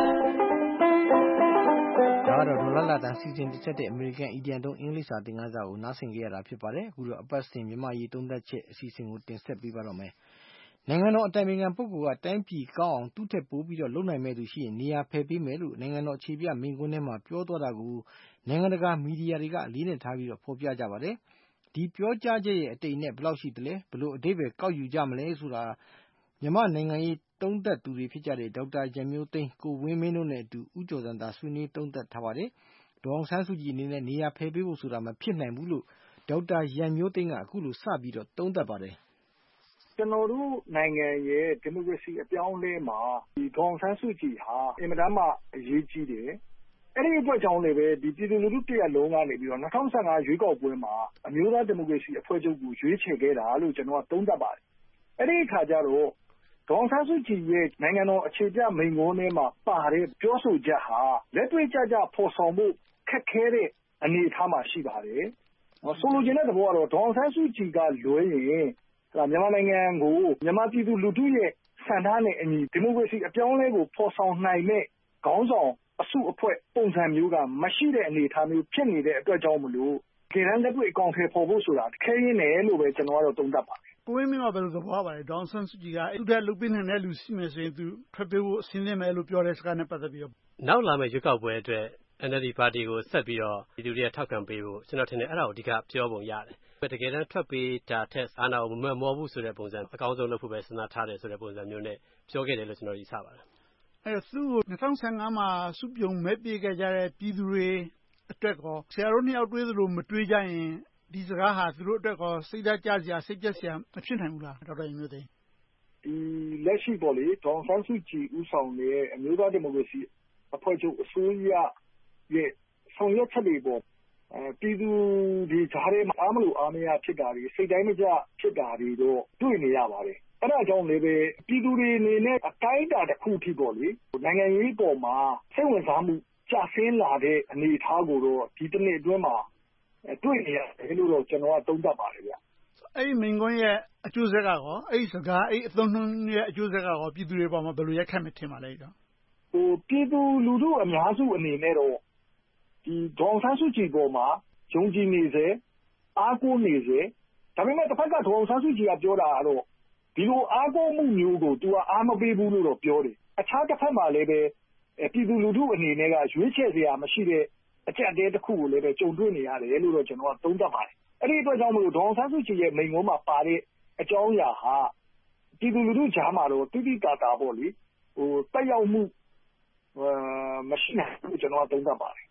ဒါကတော့ဒေါ်လာလာတန်စီစဉ်တစ်ချက်တဲ့ American Idiom တုံးအင်္ဂလိပ်စာသင်ခန်းစာကိုနားဆင်ကြရတာဖြစ်ပါတယ်အခုတော့အပတ်စဉ်မြန်မာရေးသုံးသပ်ချက်အစီအစဉ်ကိုတင်ဆက်ပေးပါတော့မယ်နိုင်ငံတော်အတိုင်ပင်ခံပုဂ္ဂိုလ်ကတိုင်းပြည်ကောင်းအောင်သူ့ထက်ပိုပြီးတော့လုပ်နိုင်မဲ့သူရှိရင်နေရာဖယ်ပေးမယ်လို့နိုင်ငံတော်အခြေပြမိန့်ခွန်းထဲမှာပြောသွားတာကိုနိုင်ငံတကာမီဒီယာတွေကအလေးနဲ့ထားပြီးတော့ဖော်ပြကြပါတယ်ဒီပြောကြားချက်ရဲ့အတိတ်နဲ့ဘယ်လောက်ရှိသလဲဘယ်လိုအဓိပ္ပာယ်ကောက်ယူကြမလဲဆိုတာမြန်မာနိုင်ငံရေးသုံးသပ်သူတွေဖြစ်ကြတဲ့ဒေါက်တာရန်မျိုးသိန်းကိုဝင်းမင်းတို့နဲ့အတူဦးကျော်စံသာဆွေးနွေးသုံးသပ်ထားပါတယ်ဒေါအောင်ဆန်းစုကြည်အနေနဲ့နေရာဖယ်ပေးဖို့ဆိုတာမဖြစ်နိုင်ဘူးလို့ဒေါက်တာရန်မျိုးသိန်းကအခုလိုစပြီးတော့သုံးသပ်ပါတယ်ကျွန်တော်တို့နိုင်ငံရဲ့ဒီမိုကရေစီအပြောင်းအလဲမှာဒီဒေါအောင်ဆန်းစုကြည်ဟာအင်မတန်မှအရေးကြီးတယ်အဲ့ဒီအတွက်ကြောင့်လည်းပဲဒီပြည်သူလူထုတရက်လုံးကနေပြီးတော့၂၀၁၅ရွေးကောက်ပွဲမှာအမျိုးသားဒီမိုကရေစီအဖွဲ့ချုပ်ကိုရွေးချယ်ခဲ့တာလို့ကျွန်တော်ကသုံးသပ်ပါတယ်အဲ့ဒီအခါကျတော့ဒေါအောင်ဆန်းစုကြည်ရဲ့နိုင်ငံတော်အခြေပြမိန့်ခွန်းထဲမှာပါတဲ့ပြောဆိုချက်ဟာလက်တွေ့ကျကျဖော်ဆောင်ဖို့ခက်ခဲတဲ့အနေအထားမှာရှိပါတယ်ဆိုလိုချင်တဲ့သဘောကတော့ဒေါအောင်ဆန်းစုကြည်ကလွဲရင်မြန်မာနိုင်ငံကိုမြန်မာပြည်သူလူထုရဲ့ဆန္ဒနဲ့အညီဒီမိုကရေစီအပြောင်းအလဲကိုဖော်ဆောင်နိုင်မဲ့ခေါင်းဆောင်အစုအဖွဲ့ပုံစံမျိုးကမရှိတဲ့အနေအထားမျိုးဖြစ်နေတဲ့အတွက်ကြောင့်မလို့ဒီရန်လက်တွေ့အကောင့်ထဲပေါ်ဖို့ဆိုတာခဲရင်းတယ်လို့ပဲကျွန်တော်ကတော့သုံးသပ်ပါတယ်ကိုဝင်းမင်းကဘယ်လိုသဘောပါလဲဒေါအောင်ဆန်းစုကြည်ကသူ့ထက်လုပ်ပေးနိုင်တဲ့လူရှိမယ်ဆိုရင်သူထွက်ပေးဖို့အစဉ်သင့်မယ်လို့ပြောတဲ့စကားနဲ့ပတ်သက်ပြီးတော့နောက်လာမယ့်ရွေးကောက်ပွဲအတွက် N L D ပါတီကိုဆက်ပြီးတော့ဒီလူတွေကထောက်ခံပေးဖို့ကျွန်တော်ထင်တယ်အဲ့ဒါကိုအဓိကပြောပုံရတယ်တကယ်တမ်းထွက်ပေးတာထက်အာဏာကိုမမောဘူးဆိုတဲ့ပုံစံအကောင်းဆုံးလုပ်ဖို့ပဲစဉ်းစားထားတယ်ဆိုတဲ့ပုံစံမျိုးနဲ့ပြောခဲ့တယ်လို့ကျွန်တော်ယူဆပါတယ်အဲ့တော့သူ့ကို၂၀၁၅မှာစုပြုံမဲပေးခဲ့ကြတဲ့ပြည်သူတွေအတွက်ကောဆရာတို့နှစ်ယောက်တွေးသလိုမတွေးကြရင်ဒီစကားဟာသူတို့အတွက်ကောစိတ်ဓာတ်ကျစရာစိတ်ပြက်စရာမဖြစ်နိုင်ဘူးလားဒေါက်တာရန်မျိုးသိန်းဒီလက်ရှိပေါ်လေဒေါအောင်ဆန်းစုကြည်ဦးဆောင်တဲ့အမျိုးသားဒီမိုကရေစီအဖွဲ့ချုပ်အစိုးရရဲ့ဆောင်ရွက်ချက်တွေပေါ်ပြည်သူဒီဈာထဲမှာအားမလို့အားမရဖြစ်တာတွေစိတ်တိုင်းမကျဖြစ်တာတွေတော့တွေ့နေရပါတယ်အဲ့ဒါကြောင့်လည်းပဲပြည်သူတွေအနေနဲ့အတိုင်းအတာတစ်ခုထိပေါ့လေနိုင်ငံရေးပေါ်မှာစိတ်ဝင်စားမှုကျဆင်းလာတဲ့အနေအထားကိုတော့ဒီတစ်နှစ်အတွင်းမှာတွေ့နေရတယ်လို့တော့ကျွန်တော်ကသုံးသပ်ပါတယ်ဗျအဲ့ဒီမိန်ကွန်းရဲ့အကျိုးဆက်ကရောအဲ့ဒီစကားအဲ့အသုံးနှုန်းရဲ့အကျိုးဆက်ကရောပြည်သူတွေပေါ်မှာဘယ်လိုရက်ခတ်မထင်ပါလဲတော့ဟိုပြည်သူလူထုအများစုအနေနဲ့တော့ဒီဒေါအောင်ဆန်းစုကြည်ပေါ်မှာယုံကြည်နေစေအားကိုးနေစေဒါပေမဲ့တစ်ဖက်ကဒေါအောင်ဆန်းစုကြည်ကပြောတာကတော့ဒီလိုအားကိုးမှုမျိုးကို तू ကအားမပေးဘူးလို့တော့ပြောတယ်အခြားတစ်ဖက်မှာလည်းပဲပြည်သူလူထုအနေနဲ့ကရွေးချယ်စရာမရှိတဲ့အကြက်တဲတစ်ခုကိုလည်းပဲကြုံတွေ့နေရတယ်လို့တော့ကျွန်တော်ကသုံးသပ်ပါတယ်အဲ့ဒီအတွက်ကြောင့်မလို့ဒေါအောင်ဆန်းစုကြည်ရဲ့မိန့်ခွန်းမှာပါတဲ့အကြောင်းအရာဟာပြည်သူလူထုကြားမှာတော့တိတိကျကျပေါ့လေဟိုတက်ရောက်မှုမရှိနိုင်ဘူးကျွန်တော်ကသုံးသပ်ပါတယ်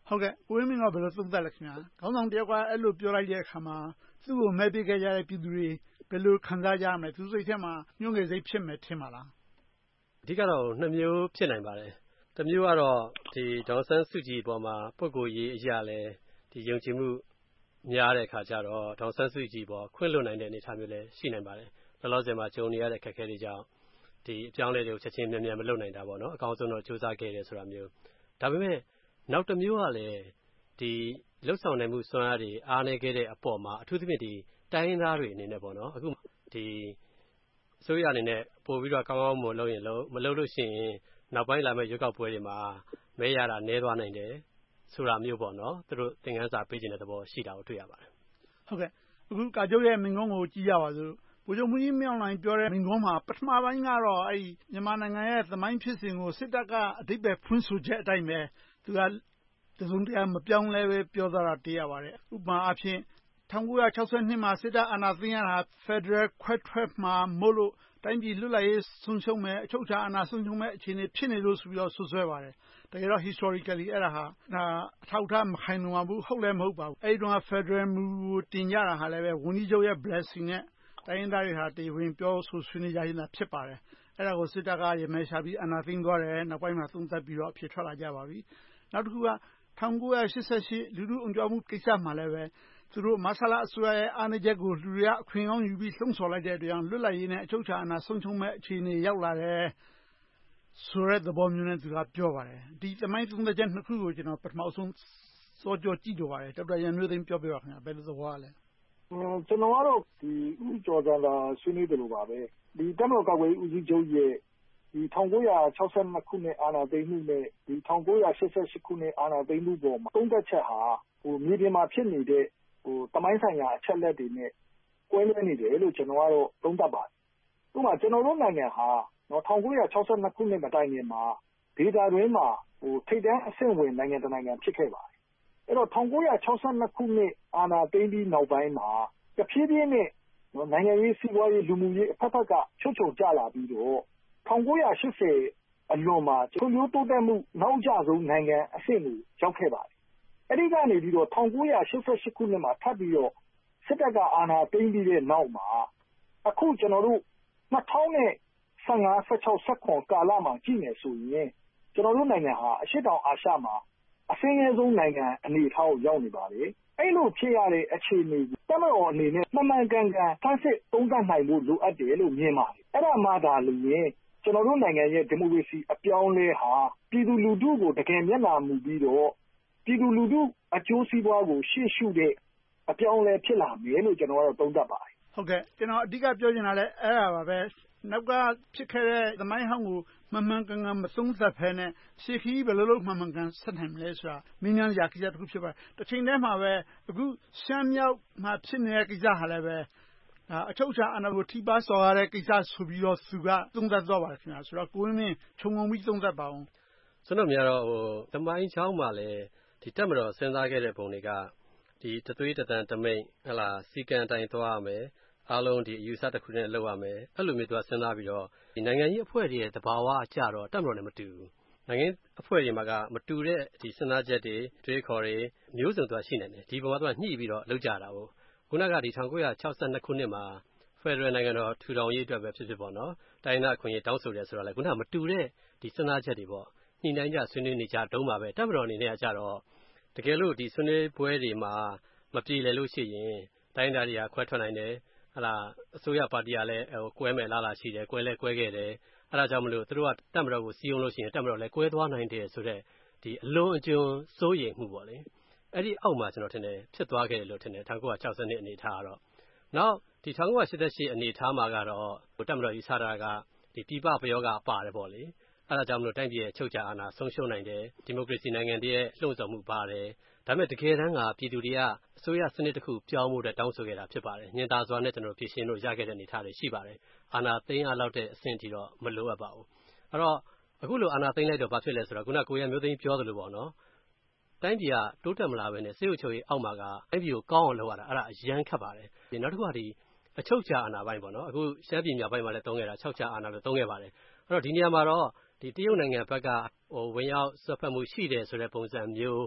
ဟုတ်ကဲ့ကိုဝင်းမင်းကဘယ်လိုသုံးသပ်လဲခင်ဗျာခေါင်းဆောင်တယောက်ကအဲ့လိုပြောလိုက်တဲ့အခါမှာသူ့ကိုမဲပေးခဲ့ကြတဲ့ပြည်သူတွေဘယ်လိုခံစားကြရမလဲသူစိတ်ထဲမှာညှို့ငယ်စိတ်ဖြစ်မယ်ထင်ပါလားအဓိကတော့နှစ်မျိုးဖြစ်နိုင်ပါတယ်တစ်မျိုးကတော့ဒီဒေါ်ဆန်းစုကြည်ပေါ်မှာပုဂ္ဂိုလ်ရေးအရာလဲဒီယုံကြည်မှုများတဲ့အခါကျတော့ဒေါ်ဆန်းစုကြည်ပေါ်ခွင့်လွှတ်နိုင်တဲ့အနေအထားမျိုးလည်းရှိနိုင်ပါတယ်လောလောဆယ်မှာကြုံနေရတဲ့ခက်ခဲတွေကြောင့်ဒီအပြောင်းလဲတွေကိုချက်ချင်းမြန်မြန်မလုပ်နိုင်တာပေါ့နော်အကောင်းဆုံးတော့စူးစမ်းခဲ့တယ်ဆိုတာမျိုးဒါပေမဲ့နောက်တစ်မျိုးကလည်းဒီလှုပ်ဆောင်နိုင်မှုစွမ်းအားတွေအားနည်းခဲ့တဲ့အပေါ်မှာအထူးသဖြင့်ဒီတိုင်းရင်းသားတွေအနေနဲ့ပေါ့နော်အခုဒီအစိုးရအနေနဲ့ပို့ပြီးတော့ကောင်းကောင်းမလုပ်ရင်လုံးမလုပ်လို့ရှိရင်နောက်ပိုင်းလာမယ့်ရွေးကောက်ပွဲတွေမှာမဲရတာနည်းသွားနိုင်တယ်ဆိုတာမျိုးပေါ့နော်သူတို့သင်ခန်းစာပေးခြင်းတဲ့သဘောရှိတာကိုတွေ့ရပါတယ်ဟုတ်ကဲ့အခုကာကျုပ်ရဲ့မိန့်ခွန်းကိုကြည့်ရပါစို့ဗိုလ်ချုပ်မှူးကြီးမင်းအောင်လှိုင်ပြောတဲ့မိန့်ခွန်းမှာပထမပိုင်းကတော့အဲ့ဒီမြန်မာနိုင်ငံရဲ့သမိုင်းဖြစ်စဉ်ကိုစစ်တပ်ကအဓိပ္ပာယ်ဖွင့်ဆိုချက်အတိုင်းပဲသူကတစုံတရာမပြောင်းလဲပဲပြောသွားတာတွေ့ရပါတယ်ဥပမာအဖြစ်၁၉၆၂မှာစစ်တပ်အာဏာသိမ်းရတာဖက်ဒရယ်ခွဲထွက်မှာမို့လို့တိုင်းပြည်လွတ်လပ်ရေးဆုံးရှုံးမယ်အချုပ်အခြာအာဏာဆုံးရှုံးမယ်အခြေအနေဖြစ်နေလို့ဆိုပြီးတော့ဆွဆွဲပါတယ်တကယ်တော့ historically အဲ့ဒါဟာဒါအထောက်အထားမခိုင်လုံပါဘူးဟုတ်လည်းမဟုတ်ပါဘူးအဲ့ဒီတော့ဖက်ဒရယ်မူကိုတင်ကြတာဟာလည်းပဲဝန်ကြီးချုပ်ရဲ့ blessing နဲ့တိုင်းရင်းသားတွေဟာတရားဝင်ပြောဆိုဆွေးနွေးကြရတာဖြစ်ပါတယ်အဲ့ဒါကိုစစ်တပ်ကရမယ်ရှာပြီးအာဏာသိမ်းသွားတယ်နောက်ပိုင်းမှာသုံးသပ်ပြီးတော့အဖြစ်ထွက်လာကြပါပြီနောက်တစ်ခုက၁၉၈၈လူထုအုံကြွမှုကိစ္စမှာလည်းပဲသူတို့မဆလာအစိုးရရဲ့အားနည်းချက်ကိုလူတွေကအခွင့်အရေးယူပြီးလှုံ့ဆော်လိုက်တဲ့အတွက်လွတ်လပ်ရေးနဲ့အချုပ်အခြာအာဏာဆုံးရှုံးမဲ့အခြေအနေရောက်လာတယ်ဆိုတဲ့သဘောမျိုးနဲ့သူကပြောပါတယ်ဒီသမိုင်းသုံးသပ်ချက်နှစ်ခုကိုကျွန်တော်ပထမဆုံးစောကြောကြည့်တော့ပါတယ်ဒေါက်တာရန်မျိုးသိမ်းပြောပြပါခင်ဗျာဘယ်လိုသဘောလဲကျွန်တော်ကတော့ဒီဥကျော်စံသာဆွေးနွေးတယ်လို့ပါပဲဒီတမတော်ကောက်ွယ်ဦးစီးချုပ်ရဲ့ဒီ၁၉၆၂ခုနှစ်အာဏာသိမ်းမှုနဲ့ဒီ၁၉၈၈ခုနှစ်အာဏာသိမ်းမှုပေါ်မှာသုံးသက်ချက်ဟာဟိုမြေပြင်မှာဖြစ်နေတဲ့ဟိုတမိုင်းဆိုင်ရာအချက်လက်တွေနဲ့ကွဲလွဲနေတယ်လို့ကျွန်တော်ကတော့သုံးသပ်ပါတယ်။ဥပမာကျွန်တော်တို့နိုင်ငံဟာနော်၁၉၆၂ခုနှစ်မတိုင်ခင်မှာဒေသတွင်းမှာဟိုထိပ်တန်းအဆင့်ဝင်နိုင်ငံတစ်နိုင်ငံဖြစ်ခဲ့ပါတယ်။အဲ့တော့၁၉၆၂ခုနှစ်အာဏာသိမ်းပြီးနောက်ပိုင်းမှာတဖြည်းဖြည်းနဲ့နိုင်ငံရေးစီးပွားရေးလူမှုရေးအဖက်ဖက်ကချွတ်ချုံကျလာပြီးတော့၁၉၈၀အလွန်မှာကျွန်တော်တိုးတက်မှုနောက်ကျဆုံးနိုင်ငံအဆင့်ကိုရောက်ခဲ့ပါတယ်။အဲဒီကနေပြီးတော့၁၉၈၈ခုနှစ်မှာထပ်ပြီးတော့စစ်တပ်ကအာဏာသိမ်းပြီးတဲ့နောက်မှာအခုကျွန်တော်တို့၂၀၁၅ ၁၆ ၁၇ကာလမှာကြည့်နေဆိုရင်ကျွန်တော်တို့နိုင်ငံဟာအရှေ့တောင်အာရှမှာအဆင်းရဲဆုံးနိုင်ငံအနေအထားကိုရောက်နေပါတယ်။အဲ့လိုဖြစ်ရတဲ့အခြေအနေကိုတမတော်အနေနဲ့မှန်မှန်ကန်ကန်ဆန်းစစ်သုံးသပ်နိုင်ဖို့လိုအပ်တယ်လို့မြင်ပါတယ်။အဲ့ဒါမှသာလျှင်ကျွန်တော်တို့နိုင်ငံရဲ့ဒီမိုကရေစီအပြောင်းလဲဟာပြည်သူလူထုကိုတကယ်မျက်နှာမူပြီးတော့ပြည်သူလူထုအကျိုးစီးပွားကိုရှေ့ရှုတဲ့အပြောင်းလဲဖြစ်လာမယ်လို့ကျွန်တော်ကတော့သုံးသပ်ပါတယ်ဟုတ်ကဲ့ကျွန်တော်အဓိကပြောချင်တာလဲအဲ့ဒါပါပဲနောက်ကဖြစ်ခဲ့တဲ့သမိုင်းဟောင်းကိုမှန်မှန်ကန်ကန်မသုံးသပ်ဖဲနဲ့ရှေ့ခီးဘယ်လိုလုပ်မှန်မှန်ကန်ဆက်နိုင်မလဲဆိုတာမင်းများရာကိစ္စတစ်ခုဖြစ်ပါတယ်တစ်ချိန်တည်းမှာပဲအခုရှမ်းမြောက်မှာဖြစ်နေတဲ့ကိစ္စဟာလည်းပဲဒါအချုပ်အခြာအာဏာကိုထိပါစော်ရတဲ့ကိစ္စဆိုပြီးတော့သူကသုံးသပ်သွားပါတယ်ခင်ဗျာဆိုတော့ကိုဝင်းမင်းခြုံငုံပြီးသုံးသပ်ပါအောင်ကျွန်တော်များတော့ဟိုသမိုင်းချောင်းမှာလည်းဒီတက်မတော်စဉ်းစားခဲ့တဲ့ပုံတွေကဒီတသွေးတသံတမိတ်ဟလာစီကံတိုင်းသွားရမယ်အားလုံးဒီအယူဆတစ်ခုနဲ့လောက်ရမယ်အဲ့လိုမျိုးသူကစဉ်းစားပြီးတော့ဒီနိုင်ငံကြီးအဖွဲ့တွေရဲ့သဘာဝအကြတော့တက်မတော်နဲ့မတူဘူးနိုင်ငံအဖွဲ့တွေမှာကမတူတဲ့ဒီစဉ်းစားချက်တွေတွေးခေါ်တွေမျိုးစုံသူကရှိနေတယ်ဒီပုံမှာသူကညှိပြီးတော့လောက်ကြတာပေါ့ခုနကဒီ၁၉၆၂ခုနှစ်မှာဖက်ဒရယ်နိုင်ငံတော်ထူထောင်ရေးအတွက်ပဲဖြစ်ဖြစ်ပေါ့နော်တိုင်းနာအခွင့်အရေးတောင်းဆိုတယ်ဆိုတာလေခုနကမတူတဲ့ဒီစဉ်းစားချက်တွေပေါ့ညှိနှိုင်းကြဆွေးနွေးနေကြတုံးပါပဲတက်မတော်အနေနဲ့ကကြတော့တကယ်လို့ဒီဆွေးနွေးပွဲတွေမှာမပြေလည်လို့ရှိရင်တိုင်းသားတွေကခွဲထွက်နိုင်တယ်ဟလာအစိုးရပါတီကလည်းဟိုကွဲမဲ့လားလားရှိတယ်ကွဲလဲကွဲခဲ့တယ်အဲဒါကြောင့်မလို့သူတို့ကတက်မတော်ကိုစီးအောင်လို့ရှိရင်တက်မတော်လည်းကွဲသွားနိုင်တယ်ဆိုတော့ဒီအလွန်အကျွံစိုးရိမ်မှုပေါ့လေအဲ့ဒီအောက်မှာကျွန်တော်ထင်တယ်ဖြစ်သွားခဲ့တယ်လို့ထင်တယ်၁၉၆၂အနေထားကတော့နောက်ဒီ၁၉၈၈အနေထားမှာကတော့ဟိုတက်မတော်ယူဆတာကဒီပြပပယောကပါတယ်ပေါ့လေအဲဒါကြောင့်မလို့တိုင်းပြည်ရဲ့ချုပ်ချာအာဏာဆုံးရှုံးနိုင်တယ်ဒီမိုကရေစီနိုင်ငံတည်းရဲ့လှုံ့ဆော်မှုပါတယ်ဒါပေမဲ့တကယ်တမ်းကပြည်သူတွေကအစိုးရစနစ်တစ်ခုပြောင်းဖို့အတွက်တောင်းဆိုခဲ့တာဖြစ်ပါတယ်ညင်သာစွာနဲ့ကျွန်တော်ဖြည့်ရှင်းလို့ရခဲ့တဲ့အနေအထားတွေရှိပါတယ်အာဏာသိမ်းအားလောက်တဲ့အဆင့်ထိတော့မလိုအပ်ပါဘူးအဲ့တော့အခုလိုအာဏာသိမ်းလိုက်တော့ဘာဖြစ်လဲဆိုတော့ခုနကိုရမျိုးသိန်းပြောသလိုပေါ့နော်တိုင်းပြည်ကတိုးတက်မလာဘဲနဲ့စေအုပ်ချုပ်ရေးအောက်မှာကတိုင်းပြည်ကိုကောင်းအောင်လုပ်ရတာအဲ့ဒါအရန်ခက်ပါတယ်ဒီနောက်တစ်ခုကဒီအချုပ်ချာအာဏာပိုင်းပေါ့နော်အခုရှမ်းပြည်မြောက်ပိုင်းမှာလည်းသုံးခဲ့တာချုပ်ချာအာဏာလို့သုံးခဲ့ပါတယ်အဲ့တော့ဒီနေရာမှာတော့ဒီတရုတ်နိုင်ငံဘက်ကဟိုဝင်ရောက်ဆွတ်ဖက်မှုရှိတယ်ဆိုတဲ့ပုံစံမျိုးဟ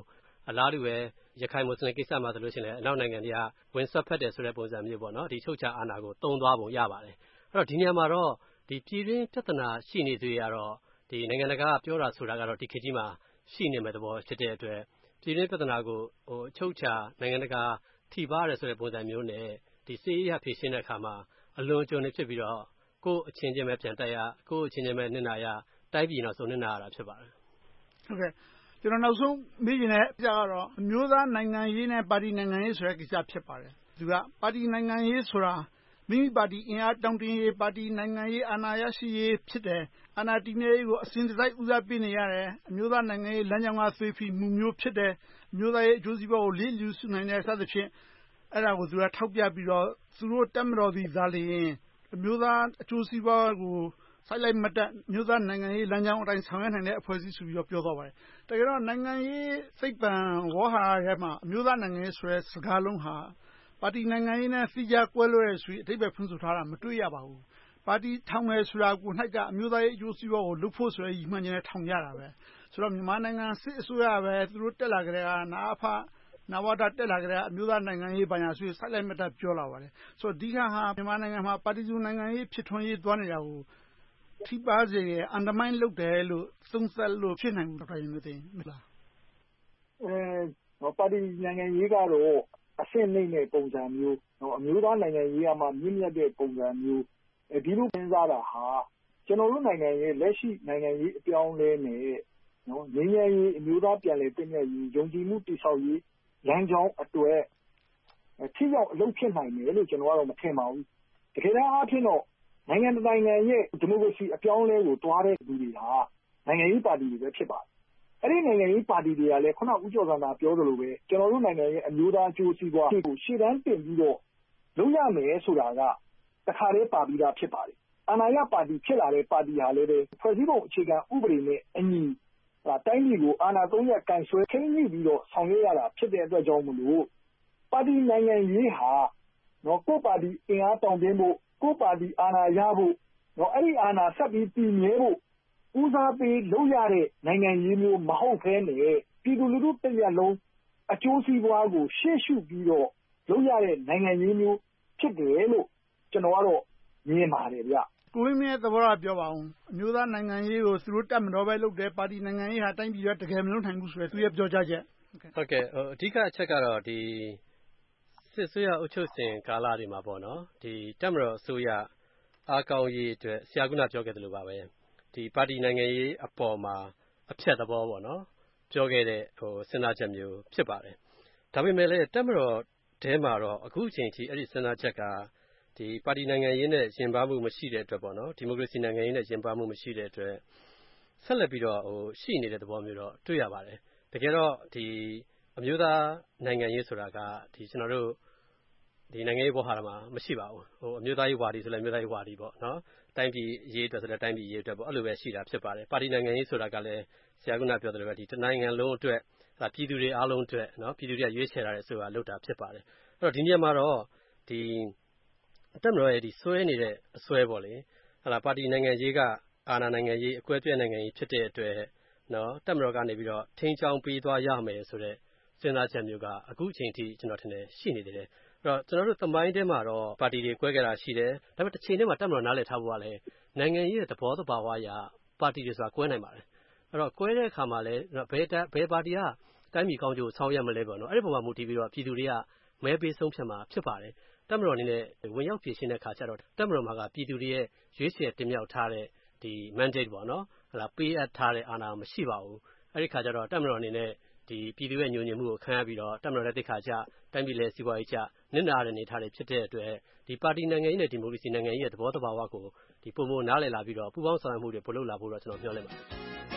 အလားတူပဲရခိုင်မွတ်စလင်ကိစ္စမှာဆိုလို့ရှိရင်လည်းအနောက်နိုင်ငံတွေကဝင်ဆွတ်ဖက်တယ်ဆိုတဲ့ပုံစံမျိုးပေါ့နော်ဒီချုပ်ချအာဏာကိုသုံးသွားပုံရပါတယ်အဲ့တော့ဒီနေရာမှာတော့ဒီပြည်တွင်းပြဿနာရှိနေသေးရတော့ဒီနိုင်ငံတကာကပြောတာဆိုတာကတော့ဒီခေတ်ကြီးမှာရှိနေမဲ့သဘောဖြစ်တဲ့အတွက်ပြည်တွင်းပြဿနာကိုဟိုချုပ်ချနိုင်ငံတကာထိပါရဲဆိုတဲ့ပုံစံမျိုးနဲ့ဒီစီးရီးယားဖြည့်ရှင်းတဲ့အခါမှာအလွန်ကြုံနေဖြစ်ပြီးတော့ကိုယ်အချင်းချင်းပဲပြန်တက်ရကိုယ်အချင်းချင်းပဲနစ်နာရတိုက်ပြည်တော့ဆိုနစ်နာရတာဖြစ်ပါတယ်ဟုတ်ကဲ့ကျွန်တော်နောက်ဆုံးမေးချင်တဲ့အကြောင်းကတော့အမျိုးသားနိုင်ငံရေးနဲ့ပါတီနိုင်ငံရေးဆိုတဲ့ကိစ္စဖြစ်ပါတယ်သူကပါတီနိုင်ငံရေးဆိုတာမိမိပါတီအင်အားတောင်းတင်းရေးပါတီနိုင်ငံရေးအာဏာရရှိရေးဖြစ်တယ်အာဏာတည်နေရေးကိုအစဉ်တစိုက်ဦးစားပေးနေရတယ်အမျိုးသားနိုင်ငံရေးလမ်းကြောင်းကသွေးဖီမှုမျိုးဖြစ်တယ်အမျိုးသားရေးအကျိုးစီးပွားကိုလေးလူစုနိုင်တဲ့စသဖြင့်အဲ့ဒါကိုသူကထောက်ပြပြီးတော့သူတို့တက်မတော်သည်သာလျှင်အမျိုးသားအကျိုးစီးပွားကိုဆိုင်လိုက်မတက်မျိုးသားနိုင်ငံရေးလမ်းကြောင်းအတိုင်းဆောင်ရွက်နိုင်တဲ့အဖွဲ့အစည်းဆိုပြီးတော့ပြောသွားပါတယ်တကယ်တော့နိုင်ငံရေးစိတ်ပံဝေါ်ဟာရဲမှာအမျိုးသားနိုင်ငံရေးဆိုတဲ့စကားလုံးဟာပါတီနိုင်ငံရေးနဲ့သိကြကွဲလွဲရဆိုပြီးအဓိပ္ပာယ်ဖွင့်ဆိုထားတာမတွေ့ရပါဘူးပါတီထောင်မယ်ဆိုတာကို၌ကအမျိုးသားရေးအကျိုးစီးပွားကိုလုပ်ဖို့ဆိုရည်မှန်းခြင်းနဲ့ထောင်ကြတာပဲဆိုတော့မြန်မာနိုင်ငံစစ်အစိုးရပဲသူတို့တက်လာကြတဲ့ကနာအဖနဝတတက်လာကြတဲ့အမျိုးသားနိုင်ငံရေးဘာညာဆိုစိုက်လိုက်မတက်ပြောလာပါတယ်ဆိုတော့ဒီဟာဟာမြန်မာနိုင်ငံမှာပါတီစုနိုင်ငံရေးဖြစ်ထွန်းရေးသွားနေတာကိုထိပါစေရ undermine လုပ်တယ်လို့သုံးသပ်လို့ဖြစ်နိုင်ဘူးတော်ရင်မသိဘူးလားအဲပါတီနိုင်ငံရေးကတော့အဆင့်နှိမ့်တဲ့ပုံစံမျိုးအမျိုးသားနိုင်ငံရေးကမှမြင့်မြတ်တဲ့ပုံစံမျိုးအဲဒီလိုစဉ်းစားတာဟာကျွန်တော်တို့နိုင်ငံရဲ့လက်ရှိနိုင်ငံရေးအပြောင်းအလဲနဲ့နော်ငြိမ်းချမ်းရေးအမျိုးသားပြန်လည်တည်မြဲရေးယုံကြည်မှုတည်ဆောက်ရေးလမ်းကြောင်းအတွက်ထိရောက်အလုပ်ဖြစ်နိုင်တယ်လို့ကျွန်တော်ကတော့မထင်ပါဘူးတကယ်တမ်းအားဖြင့်တော့နိုင်ငံတကာနိုင်ငံရဲ့ဒီမိုကရေစီအပြောင်းအလဲကိုတွားတဲ့လူတွေဟာနိုင်ငံရေးပါတီတွေပဲဖြစ်ပါတယ်အဲ့ဒီနိုင်ငံရေးပါတီတွေကလည်းခုနဦးကျော်စံသာပြောသလိုပဲကျွန်တော်တို့နိုင်ငံရဲ့အမျိုးသားအကျိုးစီးပွားကိုရှေ့တန်းတင်ပြီးတော့လုပ်ရမယ်ဆိုတာကတခါတည်းပါပြီးသားဖြစ်ပါတယ်အာဏာရပါတီဖြစ်လာတဲ့ပါတီဟာလည်းပဲဖွဲ့စည်းပုံအခြေခံဥပဒေနဲ့အညီတိုင်းပြည်ကိုအာဏာသုံးရပ်ကန်ဆွဲထိန်းညှိပြီးတော့ဆောင်ရွက်ရတာဖြစ်တဲ့အတွက်ကြောင့်မလို့ပါတီနိုင်ငံရေးဟာနော်ကိုပါတီအင်အားတောင်းတင်းဖို့ကိုပါတီအာဏာရဖို့နော်အဲ့ဒီအာဏာဆက်ပြီးတည်မြဲဖို့ဦးစားပေးလုပ်ရတဲ့နိုင်ငံရေးမျိုးမဟုတ်ဘဲနဲ့ပြည်သူလူထုတစ်ရပ်လုံးအကျိုးစီးပွားကိုရှေ့ရှုပြီးတော့လုပ်ရတဲ့နိုင်ငံရေးမျိုးဖြစ်တယ်လို့ကျွန်တော်ကတော့မြင်ပါတယ်ဗျကိုဝင်းမြတ်သဘောထားပြောပါဦးအမျိုးသားနိုင်ငံရေးကိုသူတို့တက်မတော်ပဲလုပ်တယ်ပါတီနိုင်ငံရေးဟာတိုင်းပြည်ရဲ့တကယ်မလုပ်နိုင်ဘူးဆိုရယ်သူရဲ့ပြောကြားချက်ဟုတ်ကဲ့အဓိကအချက်ကတော့ဒီစစ်ဆွေးရအုပ်ချုပ်စဉ်ကာလတွေမှာပေါ့နော်ဒီတက်မတော်အစိုးရအားကောင်းရေးအတွက်ဆရာကပြောခဲ့တယ်လို့ပါပဲဒီပါတီနိုင်ငံရေးအပေါ်မှာအဖြတ်သဘောပေါ့နော်ပြောခဲ့တဲ့ဟိုစဉ်းစားချက်မျိုးဖြစ်ပါတယ်ဒါပေမဲ့လည်းတက်မတော်တဲမှာတော့အခုအချိန်ထိအဲ့ဒီစဉ်းစားချက်ကဒီပါတီနိုင်ငံရေးနဲ့ရင်ပါမှုမရှိတဲ့အတွက်ပေါ့နော်ဒီမိုကရေစီနိုင်ငံရေးနဲ့ရင်ပါမှုမရှိတဲ့အတွက်ဆက်လက်ပြီးတော့ဟိုရှိနေတဲ့သဘောမျိုးတော့တွေ့ရပါတယ်တကယ်တော့ဒီအမျိုးသားနိုင်ငံရေးဆိုတာကဒီကျွန်တော်တို့ဒီနိုင်ငံရေးဘောဟာမှာမရှိပါဘူးဟိုအမျိုးသားရေးဝါဒီဆိုလည်းအမျိုးသားရေးဝါဒီပေါ့နော်တိုင်းပြည်ရေးအတွက်ဆိုလည်းတိုင်းပြည်ရေးအတွက်ပေါ့အဲ့လိုပဲရှိတာဖြစ်ပါတယ်ပါတီနိုင်ငံရေးဆိုတာကလည်းဆရာကပြောတယ်လို့ပဲဒီနိုင်ငံလုံးအတွက်ပြည်သူတွေအားလုံးအတွက်နော်ပြည်သူတွေကရွေးချယ်လာတဲ့ဆိုတာလောက်တာဖြစ်ပါတယ်အဲ့တော့ဒီနေရာမှာတော့ဒီတက်မတော်ရဲ့ဒီဆွဲနေတဲ့အဆွဲပေါ့လေဟာလာပါတီနိုင်ငံရေးကအာဏာနိုင်ငံရေးအကွဲပြဲနိုင်ငံရေးဖြစ်တဲ့အတွက်နော်တက်မတော်ကနေပြီးတော့ထိန်းချောင်းပေးသွားရမယ်ဆိုတဲ့စဉ်းစားချက်မျိုးကအခုအချိန်ထိကျွန်တော်ထင်တယ်ရှိနေတယ်အဲ့တော့ကျွန်တော်တို့သမိုင်းထဲမှာတော့ပါတီတွေကွဲကြတာရှိတယ်ဒါပေမဲ့တစ်ချိန်တည်းမှာတက်မတော်နားလည်ထားဖို့ကလည်းနိုင်ငံရေးရဲ့သဘောတဘာဝအရပါတီတွေဆိုတာကွဲနိုင်ပါတယ်အဲ့တော့ကွဲတဲ့အခါမှာလည်းဘယ်ဘယ်ပါတီကတိုင်းပြည်ကောင်းကျိုးဆောင်ရွက်မလဲပေါ့နော်အဲ့ဒီပုံမှာမူတည်ပြီးတော့ပြည်သူတွေကမဲပေးဆုံးဖြတ်မှာဖြစ်ပါတယ်တက်မတော်အနေနဲ့ဝင်ရောက်ဖြည့်ရှင်းတဲ့ခါကျတော့တက်မတော်မှာကပြည်သူတွေရဲ့ရွေးချယ်တင်မြှောက်ထားတဲ့ဒီ mandate ပေါ့နော်ဟလာပေးအပ်ထားတဲ့အာဏာမရှိပါဘူးအဲ့ဒီခါကျတော့တက်မတော်အနေနဲ့ဒီပြည်သူရဲ့ညှို့ညင်မှုကိုခံရပြီးတော့တက်မတော်ရဲ့တိတ်ခါကျတိုင်းပြည်ရဲ့စီးပွားရေးကျနစ်နာရတဲ့နေထားတွေဖြစ်တဲ့အတွက်ဒီပါတီနိုင်ငံရေးနဲ့ဒီမိုကရေစီနိုင်ငံရေးရဲ့သဘောတဘာဝကိုဒီပုံပုံနားလည်လာပြီးတော့ပူးပေါင်းဆောင်ရွက်မှုတွေပိုလုပ်လာဖို့တော့ကျွန်တော်မျှော်လင့်ပါတယ်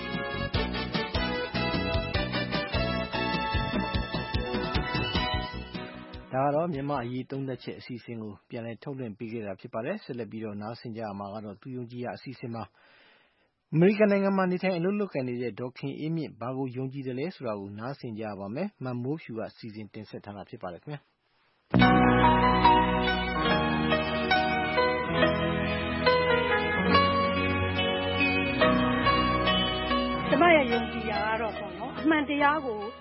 ဒါကတော့မြန်မာအရေးသုံးသက်ချက်အစီအစဉ်ကိုပြန်လည်ထုတ်လွှင့်ပေးခဲ့တာဖြစ်ပါတယ်ဆက်လက်ပြီးတော့နားဆင်ကြရမှာကတော့သူယုံကြည်ရအစီအစဉ်မှာအမေရိကန်နိုင်ငံမှာနေထိုင်အလုပ်လုပ်ကိုင်နေတဲ့ဒေါ်ခင်အေးမြင့်ဘာကိုယုံကြည်တယ်လဲဆိုတာကိုနားဆင်ကြရပါမယ်မမိုးဖြူကစီစဉ်တင်ဆက်ထားတာဖြစ်ပါတယ်ခင်ဗျာကျမရဲ့ယုံကြည်ရာကတော့ပေါ့နော်အမှန်တရားကို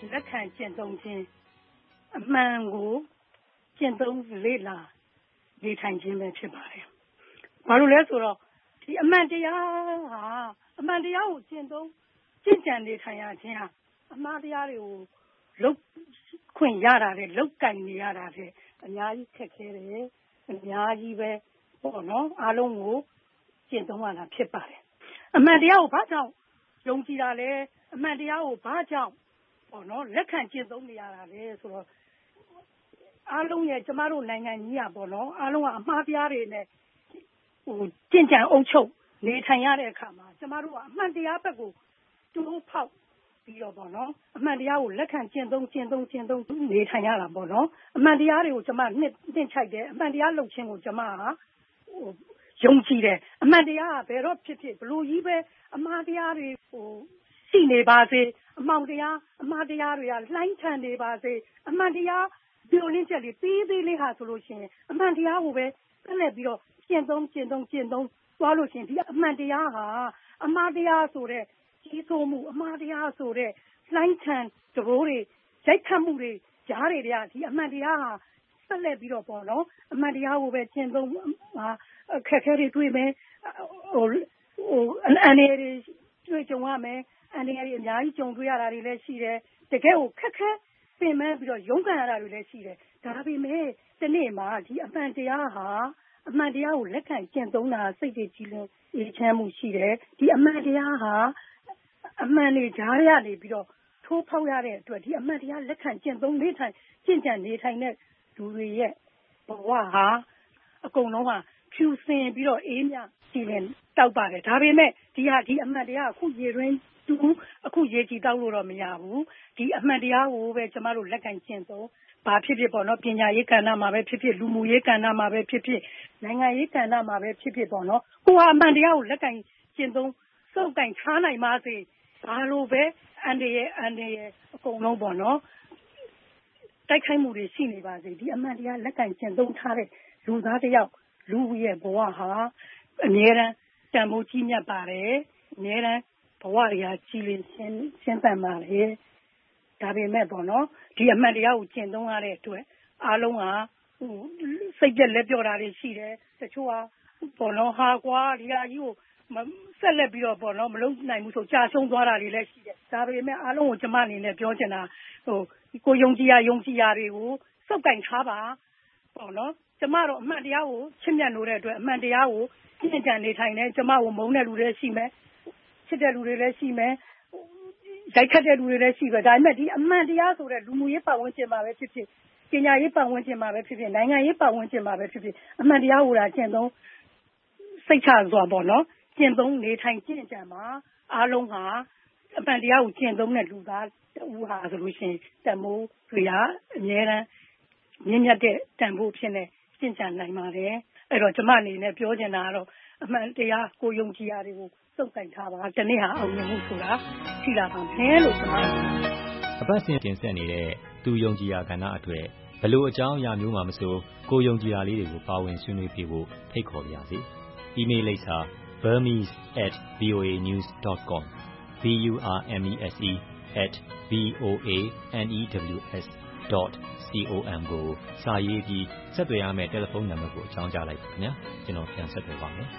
လက်ခံကျင့်သုံးခြင်းအမှန်ကိုကျင့်သုံးလေ့လာနေထိုင်ခြင်းပဲဖြစ်ပါတယ်။ဘာလို့လဲဆိုတော့ဒီအမှန်တရားဟာအမှန်တရားကိုကျင့်သုံးကျင့်ကြံနေထိုင်ရခြင်းဟာအမှားတရားတွေကိုလုတ်ခွင့်ရတာတဲ့လုတ်ကင်နေရတာတဲ့အများကြီးခက်ခဲတယ်အများကြီးပဲပေါ့နော်အားလုံးကိုကျင့်သုံးရတာဖြစ်ပါတယ်။အမှန်တရားကိုဘာကြောင့်ယုံကြည်တာလဲအမှန်တရားကိုဘာကြောင့်ပေါ့နော်လက်ခံကျင့်သုံးနေရတာလဲဆိုတော့အားလုံးရဲ့ကျမတို့နိုင်ငံကြီးอ่ะပေါ့နော်အားလုံးကအမှားတရားတွေနဲ့ဟိုကျင့်ကြံအုပ်ချုပ်နေထိုင်ရတဲ့အခါမှာကျမတို့ကအမှန်တရားဘက်ကိုတိုးဖောက်ပြီးတော့ပေါ့နော်အမှန်တရားကိုလက်ခံကျင့်သုံးကျင့်သုံးကျင့်သုံးနေထိုင်ရတာပေါ့နော်အမှန်တရားတွေကိုကျမနှစ်နှစ်ချိုက်တယ်အမှန်တရားလုပ်ခြင်းကိုကျမဟာဟိုယုံကြည်တယ်အမှန်တရားကဘယ်တော့ဖြစ်ဖြစ်ဘလို့ကြီးပဲအမှားတရားတွေဟိုရှိနေပါစေအမှန်တရားအမှားတရားတွေကလှိုင်းထန်နေပါစေအမှန်တရားပြောလင်းချက်လေးသေးသေးလေးဟာဆိုလို့ရှိရင်အမှန်တရားကိုပဲဆက်လက်ပြီးတော့ကျင့်သုံးကျင့်သုံးကျင့်သုံးသွားလို့ရှိရင်ဒီအမှန်တရားဟာအမှားတရားဆိုတဲ့ကြီးစိုးမှုအမှားတရားဆိုတဲ့လှိုင်းထန်တဘိုးတွေရိုက်ခတ်မှုတွေကြားတွေတွေကဒီအမှန်တရားဟာဆက်လက်ပြီးတော့ပေါ့နော်အမှန်တရားကိုပဲကျင့်သုံးဟာခက်ခဲတွေတွေ့မယ်ဟိုဟိုအနေတွေတွေ့ကြုံရမယ်အနေတွေအများကြီးကြုံတွေ့ရတာတွေလည်းရှိတယ်တကယ်ကိုခက်ခဲပင်ပန်းပြီးတော့ရုန်းကန်ရတာတွေလည်းရှိတယ်ဒါပေမဲ့ဒီနေ့မှာဒီအမှန်တရားဟာအမှန်တရားကိုလက်ခံကျင့်သုံးတာစိတ်တွေကြည်လင်အေးချမ်းမှုရှိတယ်ဒီအမှန်တရားဟာအမှန်တွေကြားရနေပြီးတော့ထိုးဖောက်ရတဲ့အတွက်ဒီအမှန်တရားလက်ခံကျင့်သုံးနေထိုင်ကျင့်ကြံနေထိုင်တဲ့လူတွေရဲ့ဘဝဟာအကုန်လုံးဟာဖြူစင်ပြီးတော့အေးမြကြည်လင်တောက်ပါတယ်ဒါပေမဲ့ဒီဟာဒီအမှန်တရားအခုရေရင်းတူအခုရေကြည်တောက်လို့တော့မရဘူးဒီအမှန်တရားကိုပဲကျမတို့လက်ခံကျင့်သုံးဘာဖြစ်ဖြစ်ပေါ့နော်ပညာရေးကဏ္ဍမှာပဲဖြစ်ဖြစ်လူမှုရေးကဏ္ဍမှာပဲဖြစ်ဖြစ်နိုင်ငံရေးကဏ္ဍမှာပဲဖြစ်ဖြစ်ပေါ့နော်ကိုဟာအမှန်တရားကိုလက်ခံကျင့်သုံးစုပ်ကင်ချားနိုင်ပါစေဘာလို့ပဲအန်ဒီရဲ့အန်ဒီရဲ့အကုန်လုံးပေါ့နော်တိုက်ခိုက်မှုတွေရှိနေပါစေဒီအမှန်တရားလက်ခံကျင့်သုံးထားတဲ့လူသားတစ်ယောက်လူရဲ့ဘဝဟာအမြဲတမ်းတန်ဖိုးကြီးမြတ်ပါတယ်အမြဲတမ်းဘဝတွေကကြည်လင်ရှင်းရှင်းပန်ပါတယ်ဒါပေမဲ့ပေါ့နော်ဒီအမှန်တရားကိုကျင့်သုံးရတဲ့အတွက်အားလုံးကဟိုစိတ်ကြက်လက်ပြောတာတွေရှိတယ်တချို့ကပေါ့နော်ဟာကွာဒီဟာကြီးကိုဆက်လက်ပြီးတော့ပေါ့နော်မလုံးနိုင်ဘူးဆိုကြာရှုံးသွားတာတွေလည်းရှိတယ်ဒါပေမဲ့အားလုံးကိုကျမအနေနဲ့ပြောချင်တာဟိုကိုယုံကြည်ရယုံကြည်ရတွေကိုစုပ်ကင်ထားပါပေါ့နော်ကျမတို့အမှန်တရားကိုချစ်မြတ်လို့တဲ့အတွက်အမှန်တရားကိုကျင့်ကြံနေထိုင်တယ်ကျမကိုမုန်းတဲ့လူတွေရှိမယ်ချစ်တဲ့လူတွေလည်းရှိမယ်ရိုက်ခတ်တဲ့လူတွေလည်းရှိပဲဒါပေမဲ့ဒီအမှန်တရားဆိုတဲ့လူမှုရေးပတ်ဝန်းကျင်မှာပဲဖြစ်ဖြစ်ပညာရေးပတ်ဝန်းကျင်မှာပဲဖြစ်ဖြစ်နိုင်ငံရေးပတ်ဝန်းကျင်မှာပဲဖြစ်ဖြစ်အမှန်တရားကိုသာကျင့်သုံးစိတ်ချစွာပေါ့နော်ကျင့်သုံးနေထိုင်ကျင့်ကြံမှာအားလုံးဟာအမှန်တရားကိုကျင့်သုံးတဲ့လူသားတူဟာဆိုလို့ရှိရင်တမိုးတွေကအများအားမြင့်မြတ်တဲ့တန်ဖိုးဖြစ်နေကျင့်ကြံနိုင်ပါတယ်အဲ့တော့ကျမအနေနဲ့ပြောချင်တာကတော့အမှန်တရားကိုယုံကြည်ရတွေကိုစုပ်ကိုင်ထားပါတနေ့ဟာအောင်မြင်မှုဆိုတာရှိလာပါမယ်လို့ကျမအပတ်စဉ်တင်ဆက်နေတဲ့သူယုံကြည်ရာကဏ္ဍအတွက်ဘလို့အကြောင်းအရာမျိုးမှမဆိုကိုယုံကြည်ရာလေးတွေကိုပါဝင်ဆွေးနွေးပြဖို့ဖိတ်ခေါ်ပါရစေ။ email လိပ်စာ burmese at voa news dot com b u r m e s e at v o a n e w s dot com ကိုစာရေးပြီးဆက်သွယ်ရမယ့်တယ်လီဖုန်းနံပါတ်ကိုအကြောင်းကြားလိုက်ပါခင်ဗျာကျွန်တော်ပြန်ဆက်သွယ်ပါမယ်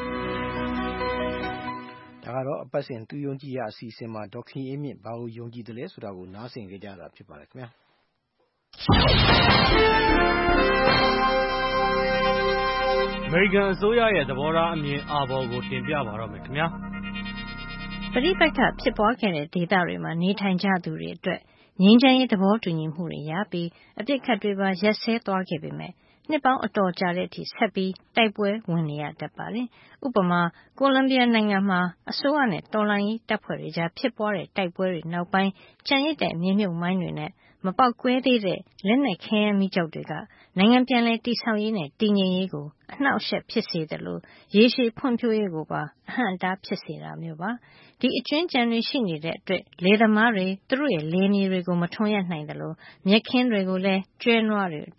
ဒါကတော့အပတ်စဉ်သူယုံကြည်ရာအစီအစဉ်မှာဒေါက်ခင်အေးမြင့်ဘာကိုယုံကြည်တယ်လဲဆိုတာကိုနားဆင်ကြကြတာဖြစ်ပါတယ်ခင်ဗျာအမေရိကန်အစိုးရရဲ့သဘောထားအမြင်အာဘော်ကိုတင်ပြပါတော့မယ်ခင်ဗျာပဋိပက္ခဖြစ်ပွားခဲ့တဲ့ဒေသတွေမှာနေထိုင်ကြသူတွေအတွက်ငြိမ်းချမ်းရေးသဘောတူညီမှုတွေရပြီးအပြစ်ခတ်တွေပါရက်စဲသွားခဲ့ပေမဲ့နှစ်ပေါင်းအတော်ကြာတဲ့အထိဆက်ပြီးတိုက်ပွဲဝင်နေရတတ်ပါတယ်။ဥပမာကိုလံဘီယာနိုင်ငံမှာအစိုးရနဲ့တော်လှန်ရေးတပ်ဖွဲ့တွေကြားဖြစ်ပွားတဲ့တိုက်ပွဲတွေနောက်ပိုင်းကြံရစ်တဲ့မြေမြုပ်မိုင်းတွေနဲ့မပေါက်ကွဲသေးတဲ့လက်နက်ခဲယမ်းမီးကျောက်တွေကနိုင်ငံပြန်လည်တည်ဆောက်ရေးနဲ့တည်ငြိမ်ရေးကိုအနှောက်အယှက်ဖြစ်စေသလိုရေရှည်ဖွံ့ဖြိုးရေးကိုပါအဟန့်အတားဖြစ်စေတာမျိုးပါ။ဒီအကျွင်းကြံတွေရှိနေတဲ့အတွက်လယ်သမားတွေသူတို့ရဲ့လယ်မြေတွေကိုမထွန်ရက်နိုင်သလိုမြက်ခင်းတွေကိုလည်းကျွဲနွားတွေအတွက်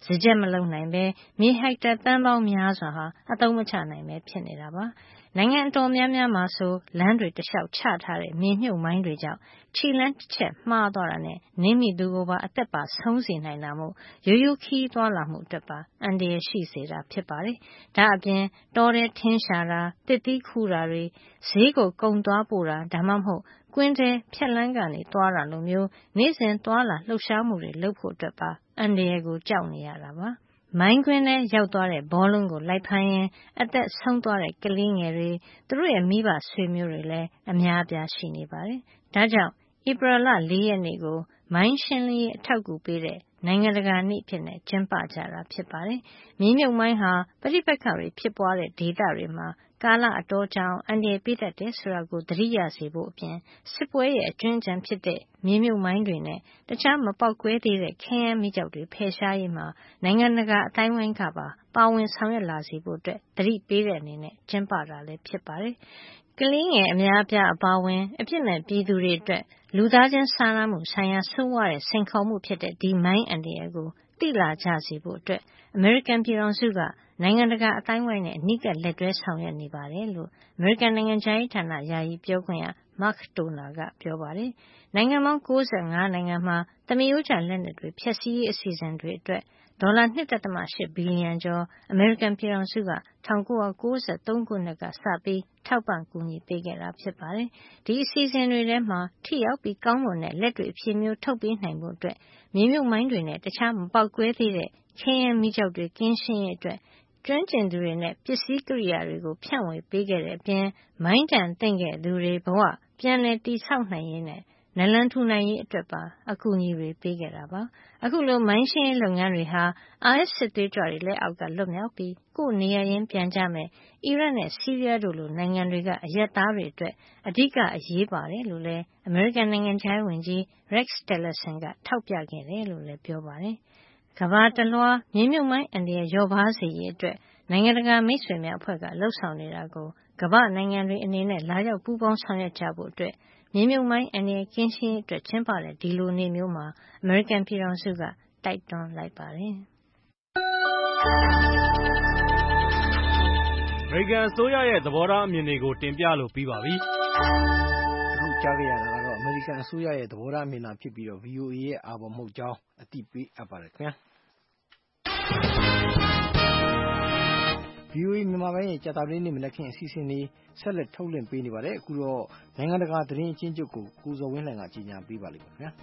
စကြက်မလုံနိုင်ပဲမြေဟက်တာတန်းပေါင်းများစွာဟာအသုံးမချနိုင်ပဲဖြစ်နေတာပါနိုင်ငံအတော်များများမှာဆိုလမ်းတွေတလျှောက်ချထားတဲ့မြေမြုပ်မိုင်းတွေကြောင့်ခြေလမ်းတစ်ချက်မှားသွားတာနဲ့နင်းမိသူကိုပါအသက်ပါဆုံးစေနိုင်တာမို့ရိုးရိုးခီးသွားလာမှုအတွက်ပါအန္တရာယ်ရှိစေတာဖြစ်ပါတယ်။ဒါအပြင်တောထဲထင်းရှာတာတစ်သီးခူးတာတွေဈေးကိုကုန်သွားပို့တာဒါမှမဟုတ်ကွင်းထဲဖြက်လန်းကနေသွားတာလိုမျိုးနေ့စဉ်သွားလာလှုပ်ရှားမှုတွေလုပ်ဖို့အတွက်ပါအန္တရာယ်ကိုကြောက်နေရတာပါမိုင်းကွင်းထဲရောက်သွားတဲ့ဘောလုံးကိုလိုက်ဖမ်းရင်အသက်ဆုံးသွားတဲ့ကလေးငယ်တွေသူတို့ရဲ့မိဘဆွေမျိုးတွေလည်းအများအပြားရှိနေပါတယ်။ဒါကြောင့်ဧပြီလ၄ရက်နေ့ကိုမိုင်းရှင်းလင်းရေးအထောက်အကူပေးတဲ့နိုင်ငံတကာနေ့ဖြစ်နေကျင်းပကြတာဖြစ်ပါတယ်။မြေမြုပ်မိုင်းဟာပဋိပက္ခတွေဖြစ်ပွားတဲ့ဒေသတွေမှာကာလအတော်ကြာအောင်အန္တရာယ်ပေးတတ်တယ်ဆိုတာကိုသတိရစေဖို့အပြင်စစ်ပွဲရဲ့အကျွမ်းကျန်ဖြစ်တဲ့မြေမြုပ်မိုင်းတွေနဲ့တခြားမပေါက်ကွဲသေးတဲ့ခဲယမ်းမီးကျောက်တွေဖယ်ရှားရေးမှာနိုင်ငံတကာအတိုင်းဝိုင်းကပါပါဝင်ဆောင်ရွက်လာစေဖို့အတွက်သတိပေးတဲ့အနေနဲ့ကျင်းပတာလည်းဖြစ်ပါတယ်။ကလေးငယ်အများအပြားအပါအဝင်အပြစ်မဲ့ပြည်သူတွေအတွက်လူသားချင်းစာနာမှုဆိုင်ရာဆိုးဝါးတဲ့စိန်ခေါ်မှုဖြစ်တဲ့ဒီမိုင်းအန္တရာယ်ကိုသိလာကြစေဖို့အတွက်အမေရိကန်ပြည်ထောင်စုကနိုင်ငံတကာအတိုင်းဝိုင်းနဲ့အနီးကပ်လက်တွဲဆောင်ရွက်နေပါတယ်လို့အမေရိကန်နိုင်ငံခြားရေးဌာနယာယီပြောခွင့်ရ Mark Toner ကပြောပါတယ်။နိုင်ငံပေါင်း၉၅နိုင်ငံမှာသမီးရိုးကျလက်နက်တွေဖျက်ဆီးရေးအစီအစဉ်တွေအတွက်ဒေါ်လာ ၂.၈ ဘီလီယံကျော်အမေရိကန်ပြည်ထောင်စုက၁၉၉၃ခုနှစ်ကစပြီးထောက်ပံ့ကူညီပေးခဲ့တာဖြစ်ပါတယ်။ဒီအစီအစဉ်တွေထဲမှာထိရောက်ပြီးကောင်းမွန်တဲ့လက်တွေအဖြစ်မျိုးထုတ်ပေးနိုင်ဖို့အတွက်မြေမြုပ်မိုင်းတွေနဲ့တခြားမပေါက်ကွဲသေးတဲ့ခဲယမ်းမီးကျောက်တွေကင်းရှင်းရေးအတွက်ကျွမ်းကျင်သူတွေနဲ့ပစ္စည်းကိရိယာတွေကိုဖြန့်ဝေပေးခဲ့တဲ့အပြင်မိုင်းတန်သင့်ခဲ့သူတွေဘဝပြန်လည်တည်ဆောက်နိုင်ရေးနဲ့နလန်ထူနိုင်ရေးအတွက်ပါအကူအညီတွေပေးခဲ့တာပါအခုလိုမိုင်းရှင်းရေးလုပ်ငန်းတွေဟာ I S စစ်သွေးကြွတွေလက်အောက်ကလွတ်မြောက်ပြီးကိုယ်နေရရင်းပြန်ကြမယ်အီရတ်နဲ့ဆီးရီးယားတို့လိုနိုင်ငံတွေကအရက်သားတွေအတွက်အဓိကအရေးပါတယ်လို့လည်းအမေရိကန်နိုင်ငံခြားရေးဝန်ကြီး Rex Tillerson ကထောက်ပြခဲ့တယ်လို့လည်းပြောပါတယ်ကမ္ဘာတလွှားမြေမြုပ်မိုင်းအန္တရာယ်လျော့ပါးစေရေးအတွက်နိုင်ငံတကာမိတ်ဆွေများအဖွဲ့ကလှုပ်ဆောင်နေတာကိုကမ္ဘာနိုင်ငံတွေအနေနဲ့လာရောက်ပူးပေါင်းဆောင်ရွက်ကြဖို့အတွက်မြေမြုပ်မိုင်းအန္တရာယ်ကင်းရှင်းရေးအတွက်ကျင်းပတဲ့ဒီလိုနေ့မျိုးမှာအမေရိကန်ပြည်ထောင်စုကတိုက်တွန်းလိုက်ပါတယ်။အမေရိကန်အစိုးရရဲ့သဘောထားအမြင်တွေကိုတင်ပြလို့ပြီးပါပြီ။အခုကြားခဲ့ရတာကတော့အမေရိကန်အစိုးရရဲ့သဘောထားအမြင်သာဖြစ်ပြီးတော့ V O A ရဲ့အာဘော်မဟုတ်ကြောင်းအသိပေးအပ်ပါတယ်ခင်ဗျာ။ V O A မြန်မာပိုင်းရဲ့ကြာသပတေးနေ့မနက်ခင်းအစီအစဉ်တွေဆက်လက်ထုတ်လွှင့်ပေးနေပါတယ်အခုတော့နိုင်ငံတကာသတင်းအချင်းချုပ်ကိုကိုဇော်ဝင်းလှိုင်ကကြီးညာပေးပါလိမ့်မယ်ခင်ဗျာ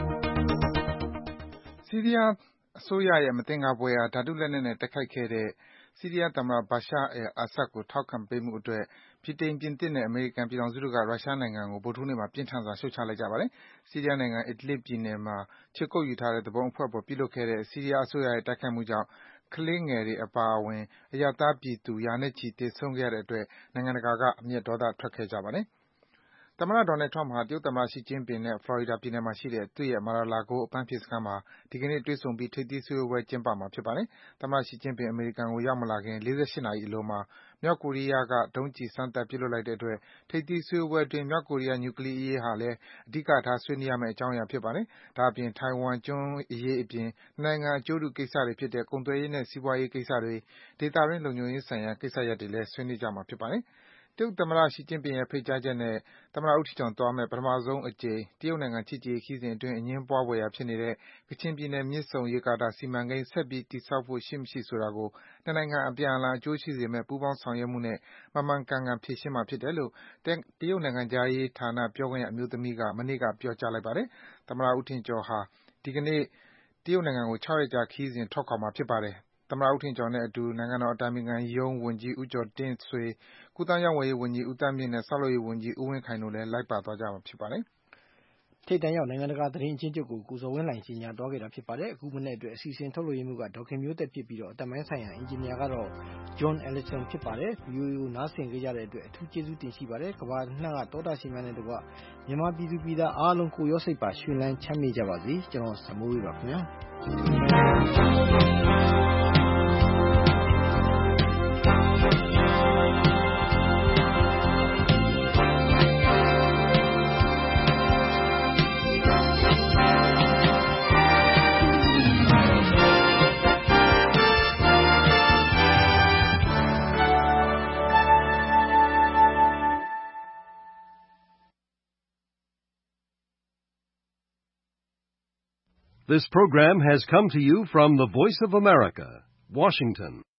ဆီးရီးယားအစိုးရရဲ့မသင်္ကာဖွယ်ရာဓာတုလက်နက်နဲ့တိုက်ခိုက်ခဲ့တဲ့ဆီးရီးယားသမ္မတ Bashar al-Assad ကိုထောက်ခံပေးမှုအတွက်ဗြိတိန်ပြင်သစ်နဲ့အမေရိကန်ပြည်ထောင်စုတို့ကရုရှားနိုင်ငံကိုဗုဒ္ဓဟူးနေ့မှာပြင်းထန်စွာရှုတ်ချလိုက်ကြပါတယ်ဆီးရီးယားနိုင်ငံ Idlib ပြည်နယ်မှာခြေကုပ်ယူထားတဲ့သူပုန်အဖွဲ့အပေါ်ပြုလုပ်ခဲ့တဲ့ဆီးရီးယားအစိုးရရဲ့တိုက်ခိုက်မှုကြောင့်ကလေးငယ်တွေအပါအဝင်အရပ်သားပြည်သူရာနဲ့ချီသေဆုံးခဲ့ရတဲ့အတွက်နိုင်ငံတကာကအမျက်ဒေါသထွက်ခဲ့ကြပါတယ်သမ္မတ Donald Trump ဟာတရုတ်သမ္မတ Xi Jinping နဲ့ Florida ပြည်နယ်မှာရှိတဲ့သူ့ရဲ့ Mar-a-Lago အပန်းဖြေစခန်းမှာဒီကနေ့တွေ့ဆုံပြီးထိပ်သီးစည်းဝေးပွဲကျင်းပမှာဖြစ်ပါတယ်။သမ္မတ Xi Jinping အမေရိကန်ကိုရောက်မလာခင်၄၈နာရီအလိုမှာမြောက်ကိုရီးယားကဒုံးကျည်စမ်းသပ်ပစ်လွှတ်လိုက်တဲ့အတွက်ထိပ်သီးစည်းဝေးပွဲအတွင်းမြောက်ကိုရီးယားနျူကလီးယားအရေးဟာလည်းအဓိကထားဆွေးနွေးရမယ့်အကြောင်းအရာဖြစ်ပါတယ်။ဒါ့အပြင်ထိုင်ဝမ်ကျွန်းအရေးအပြင်နှစ်နိုင်ငံအကျိုးတူကိစ္စတွေဖြစ်တဲ့ကုန်သွယ်ရေးနဲ့စီးပွားရေးကိစ္စတွေဒေသတွင်းလုံခြုံရေးဆိုင်ရာကိစ္စရပ်တွေလည်းဆွေးနွေးကြမှာဖြစ်ပါတယ်။တရုတ်သမ္မတ Xi Jinping ရဲ့ဖိတ်ကြားချက်နဲ့သမ္မတဦးထီကျော်သွားမယ့်ပထမဆုံးအကြိမ်တရုတ်နိုင်ငံချစ်ကြည်ရေးခရီးစဉ်အတွင်းအငြင်းပွားဖွယ်ရာဖြစ်နေတဲ့ကချင်ပြည်နယ်မြစ်ဆုံရေကာတာစီမံကိန်းဆက်ပြီးတည်ဆောက်ဖို့ရှိမရှိဆိုတာကိုနှစ်နိုင်ငံအပြန်အလှန်အကျိုးရှိစေမယ့်ပူးပေါင်းဆောင်ရွက်မှုနဲ့မှန်မှန်ကန်ကန်ဖြေရှင်းမှာဖြစ်တယ်လို့တရုတ်နိုင်ငံခြားရေးဌာနပြောခွင့်ရအမျိုးသမီးကမနေ့ကပြောကြားလိုက်ပါတယ်။သမ္မတဦးထင်ကျော်ဟာဒီကနေ့တရုတ်နိုင်ငံကို၆ရက်ကြာခရီးစဉ်ထွက်ခွာမှာဖြစ်ပါတယ်။သမ္မတဦးထင်ကျော်နဲ့အတူနိုင်ငံတော်အတိုင်ပင်ခံရုံးဝန်ကြီးဦးကျော်တင့်ဆွေ၊ကူးသန်းရောင်းဝယ်ရေးဝန်ကြီးဦးသန်းမြင့်နဲ့ဆောက်လုပ်ရေးဝန်ကြီးဦးဝင်းခိုင်တို့လည်းလိုက်ပါသွားကြမှာဖြစ်ပါတယ်။ထိပ်တန်းရောက်နိုင်ငံတကာသတင်းအချင်းချုပ်ကိုကိုဇော်ဝင်းလှိုင်ကြီးညာသွားခဲ့တာဖြစ်ပါတယ်။အခုမနေ့အတွက်အစီအစဉ်ထုတ်လွှင့်ရေးမှုကဒေါခင်မျိုးသက်ဖြစ်ပြီးတော့အတမန်ဆိုင်ရာအင်ဂျင်နီယာကတော့ John Ellison ဖြစ်ပါတယ်။ V O A ကိုနားဆင်ကြတဲ့အတွက်အထူးကျေးဇူးတင်ရှိပါတယ်။ကမ္ဘာနှံ့ကတောတာရှင်များနဲ့တကွမြန်မာပြည်သူပြည်သားအားလုံးကိုရောစိတ်ပါရှင်လန်းချမ်းမြေ့ကြပါစေ။ကျွန်တော်စမိုးဝေးပါခင်ဗျာ။ This program has come to you from the Voice of America, Washington.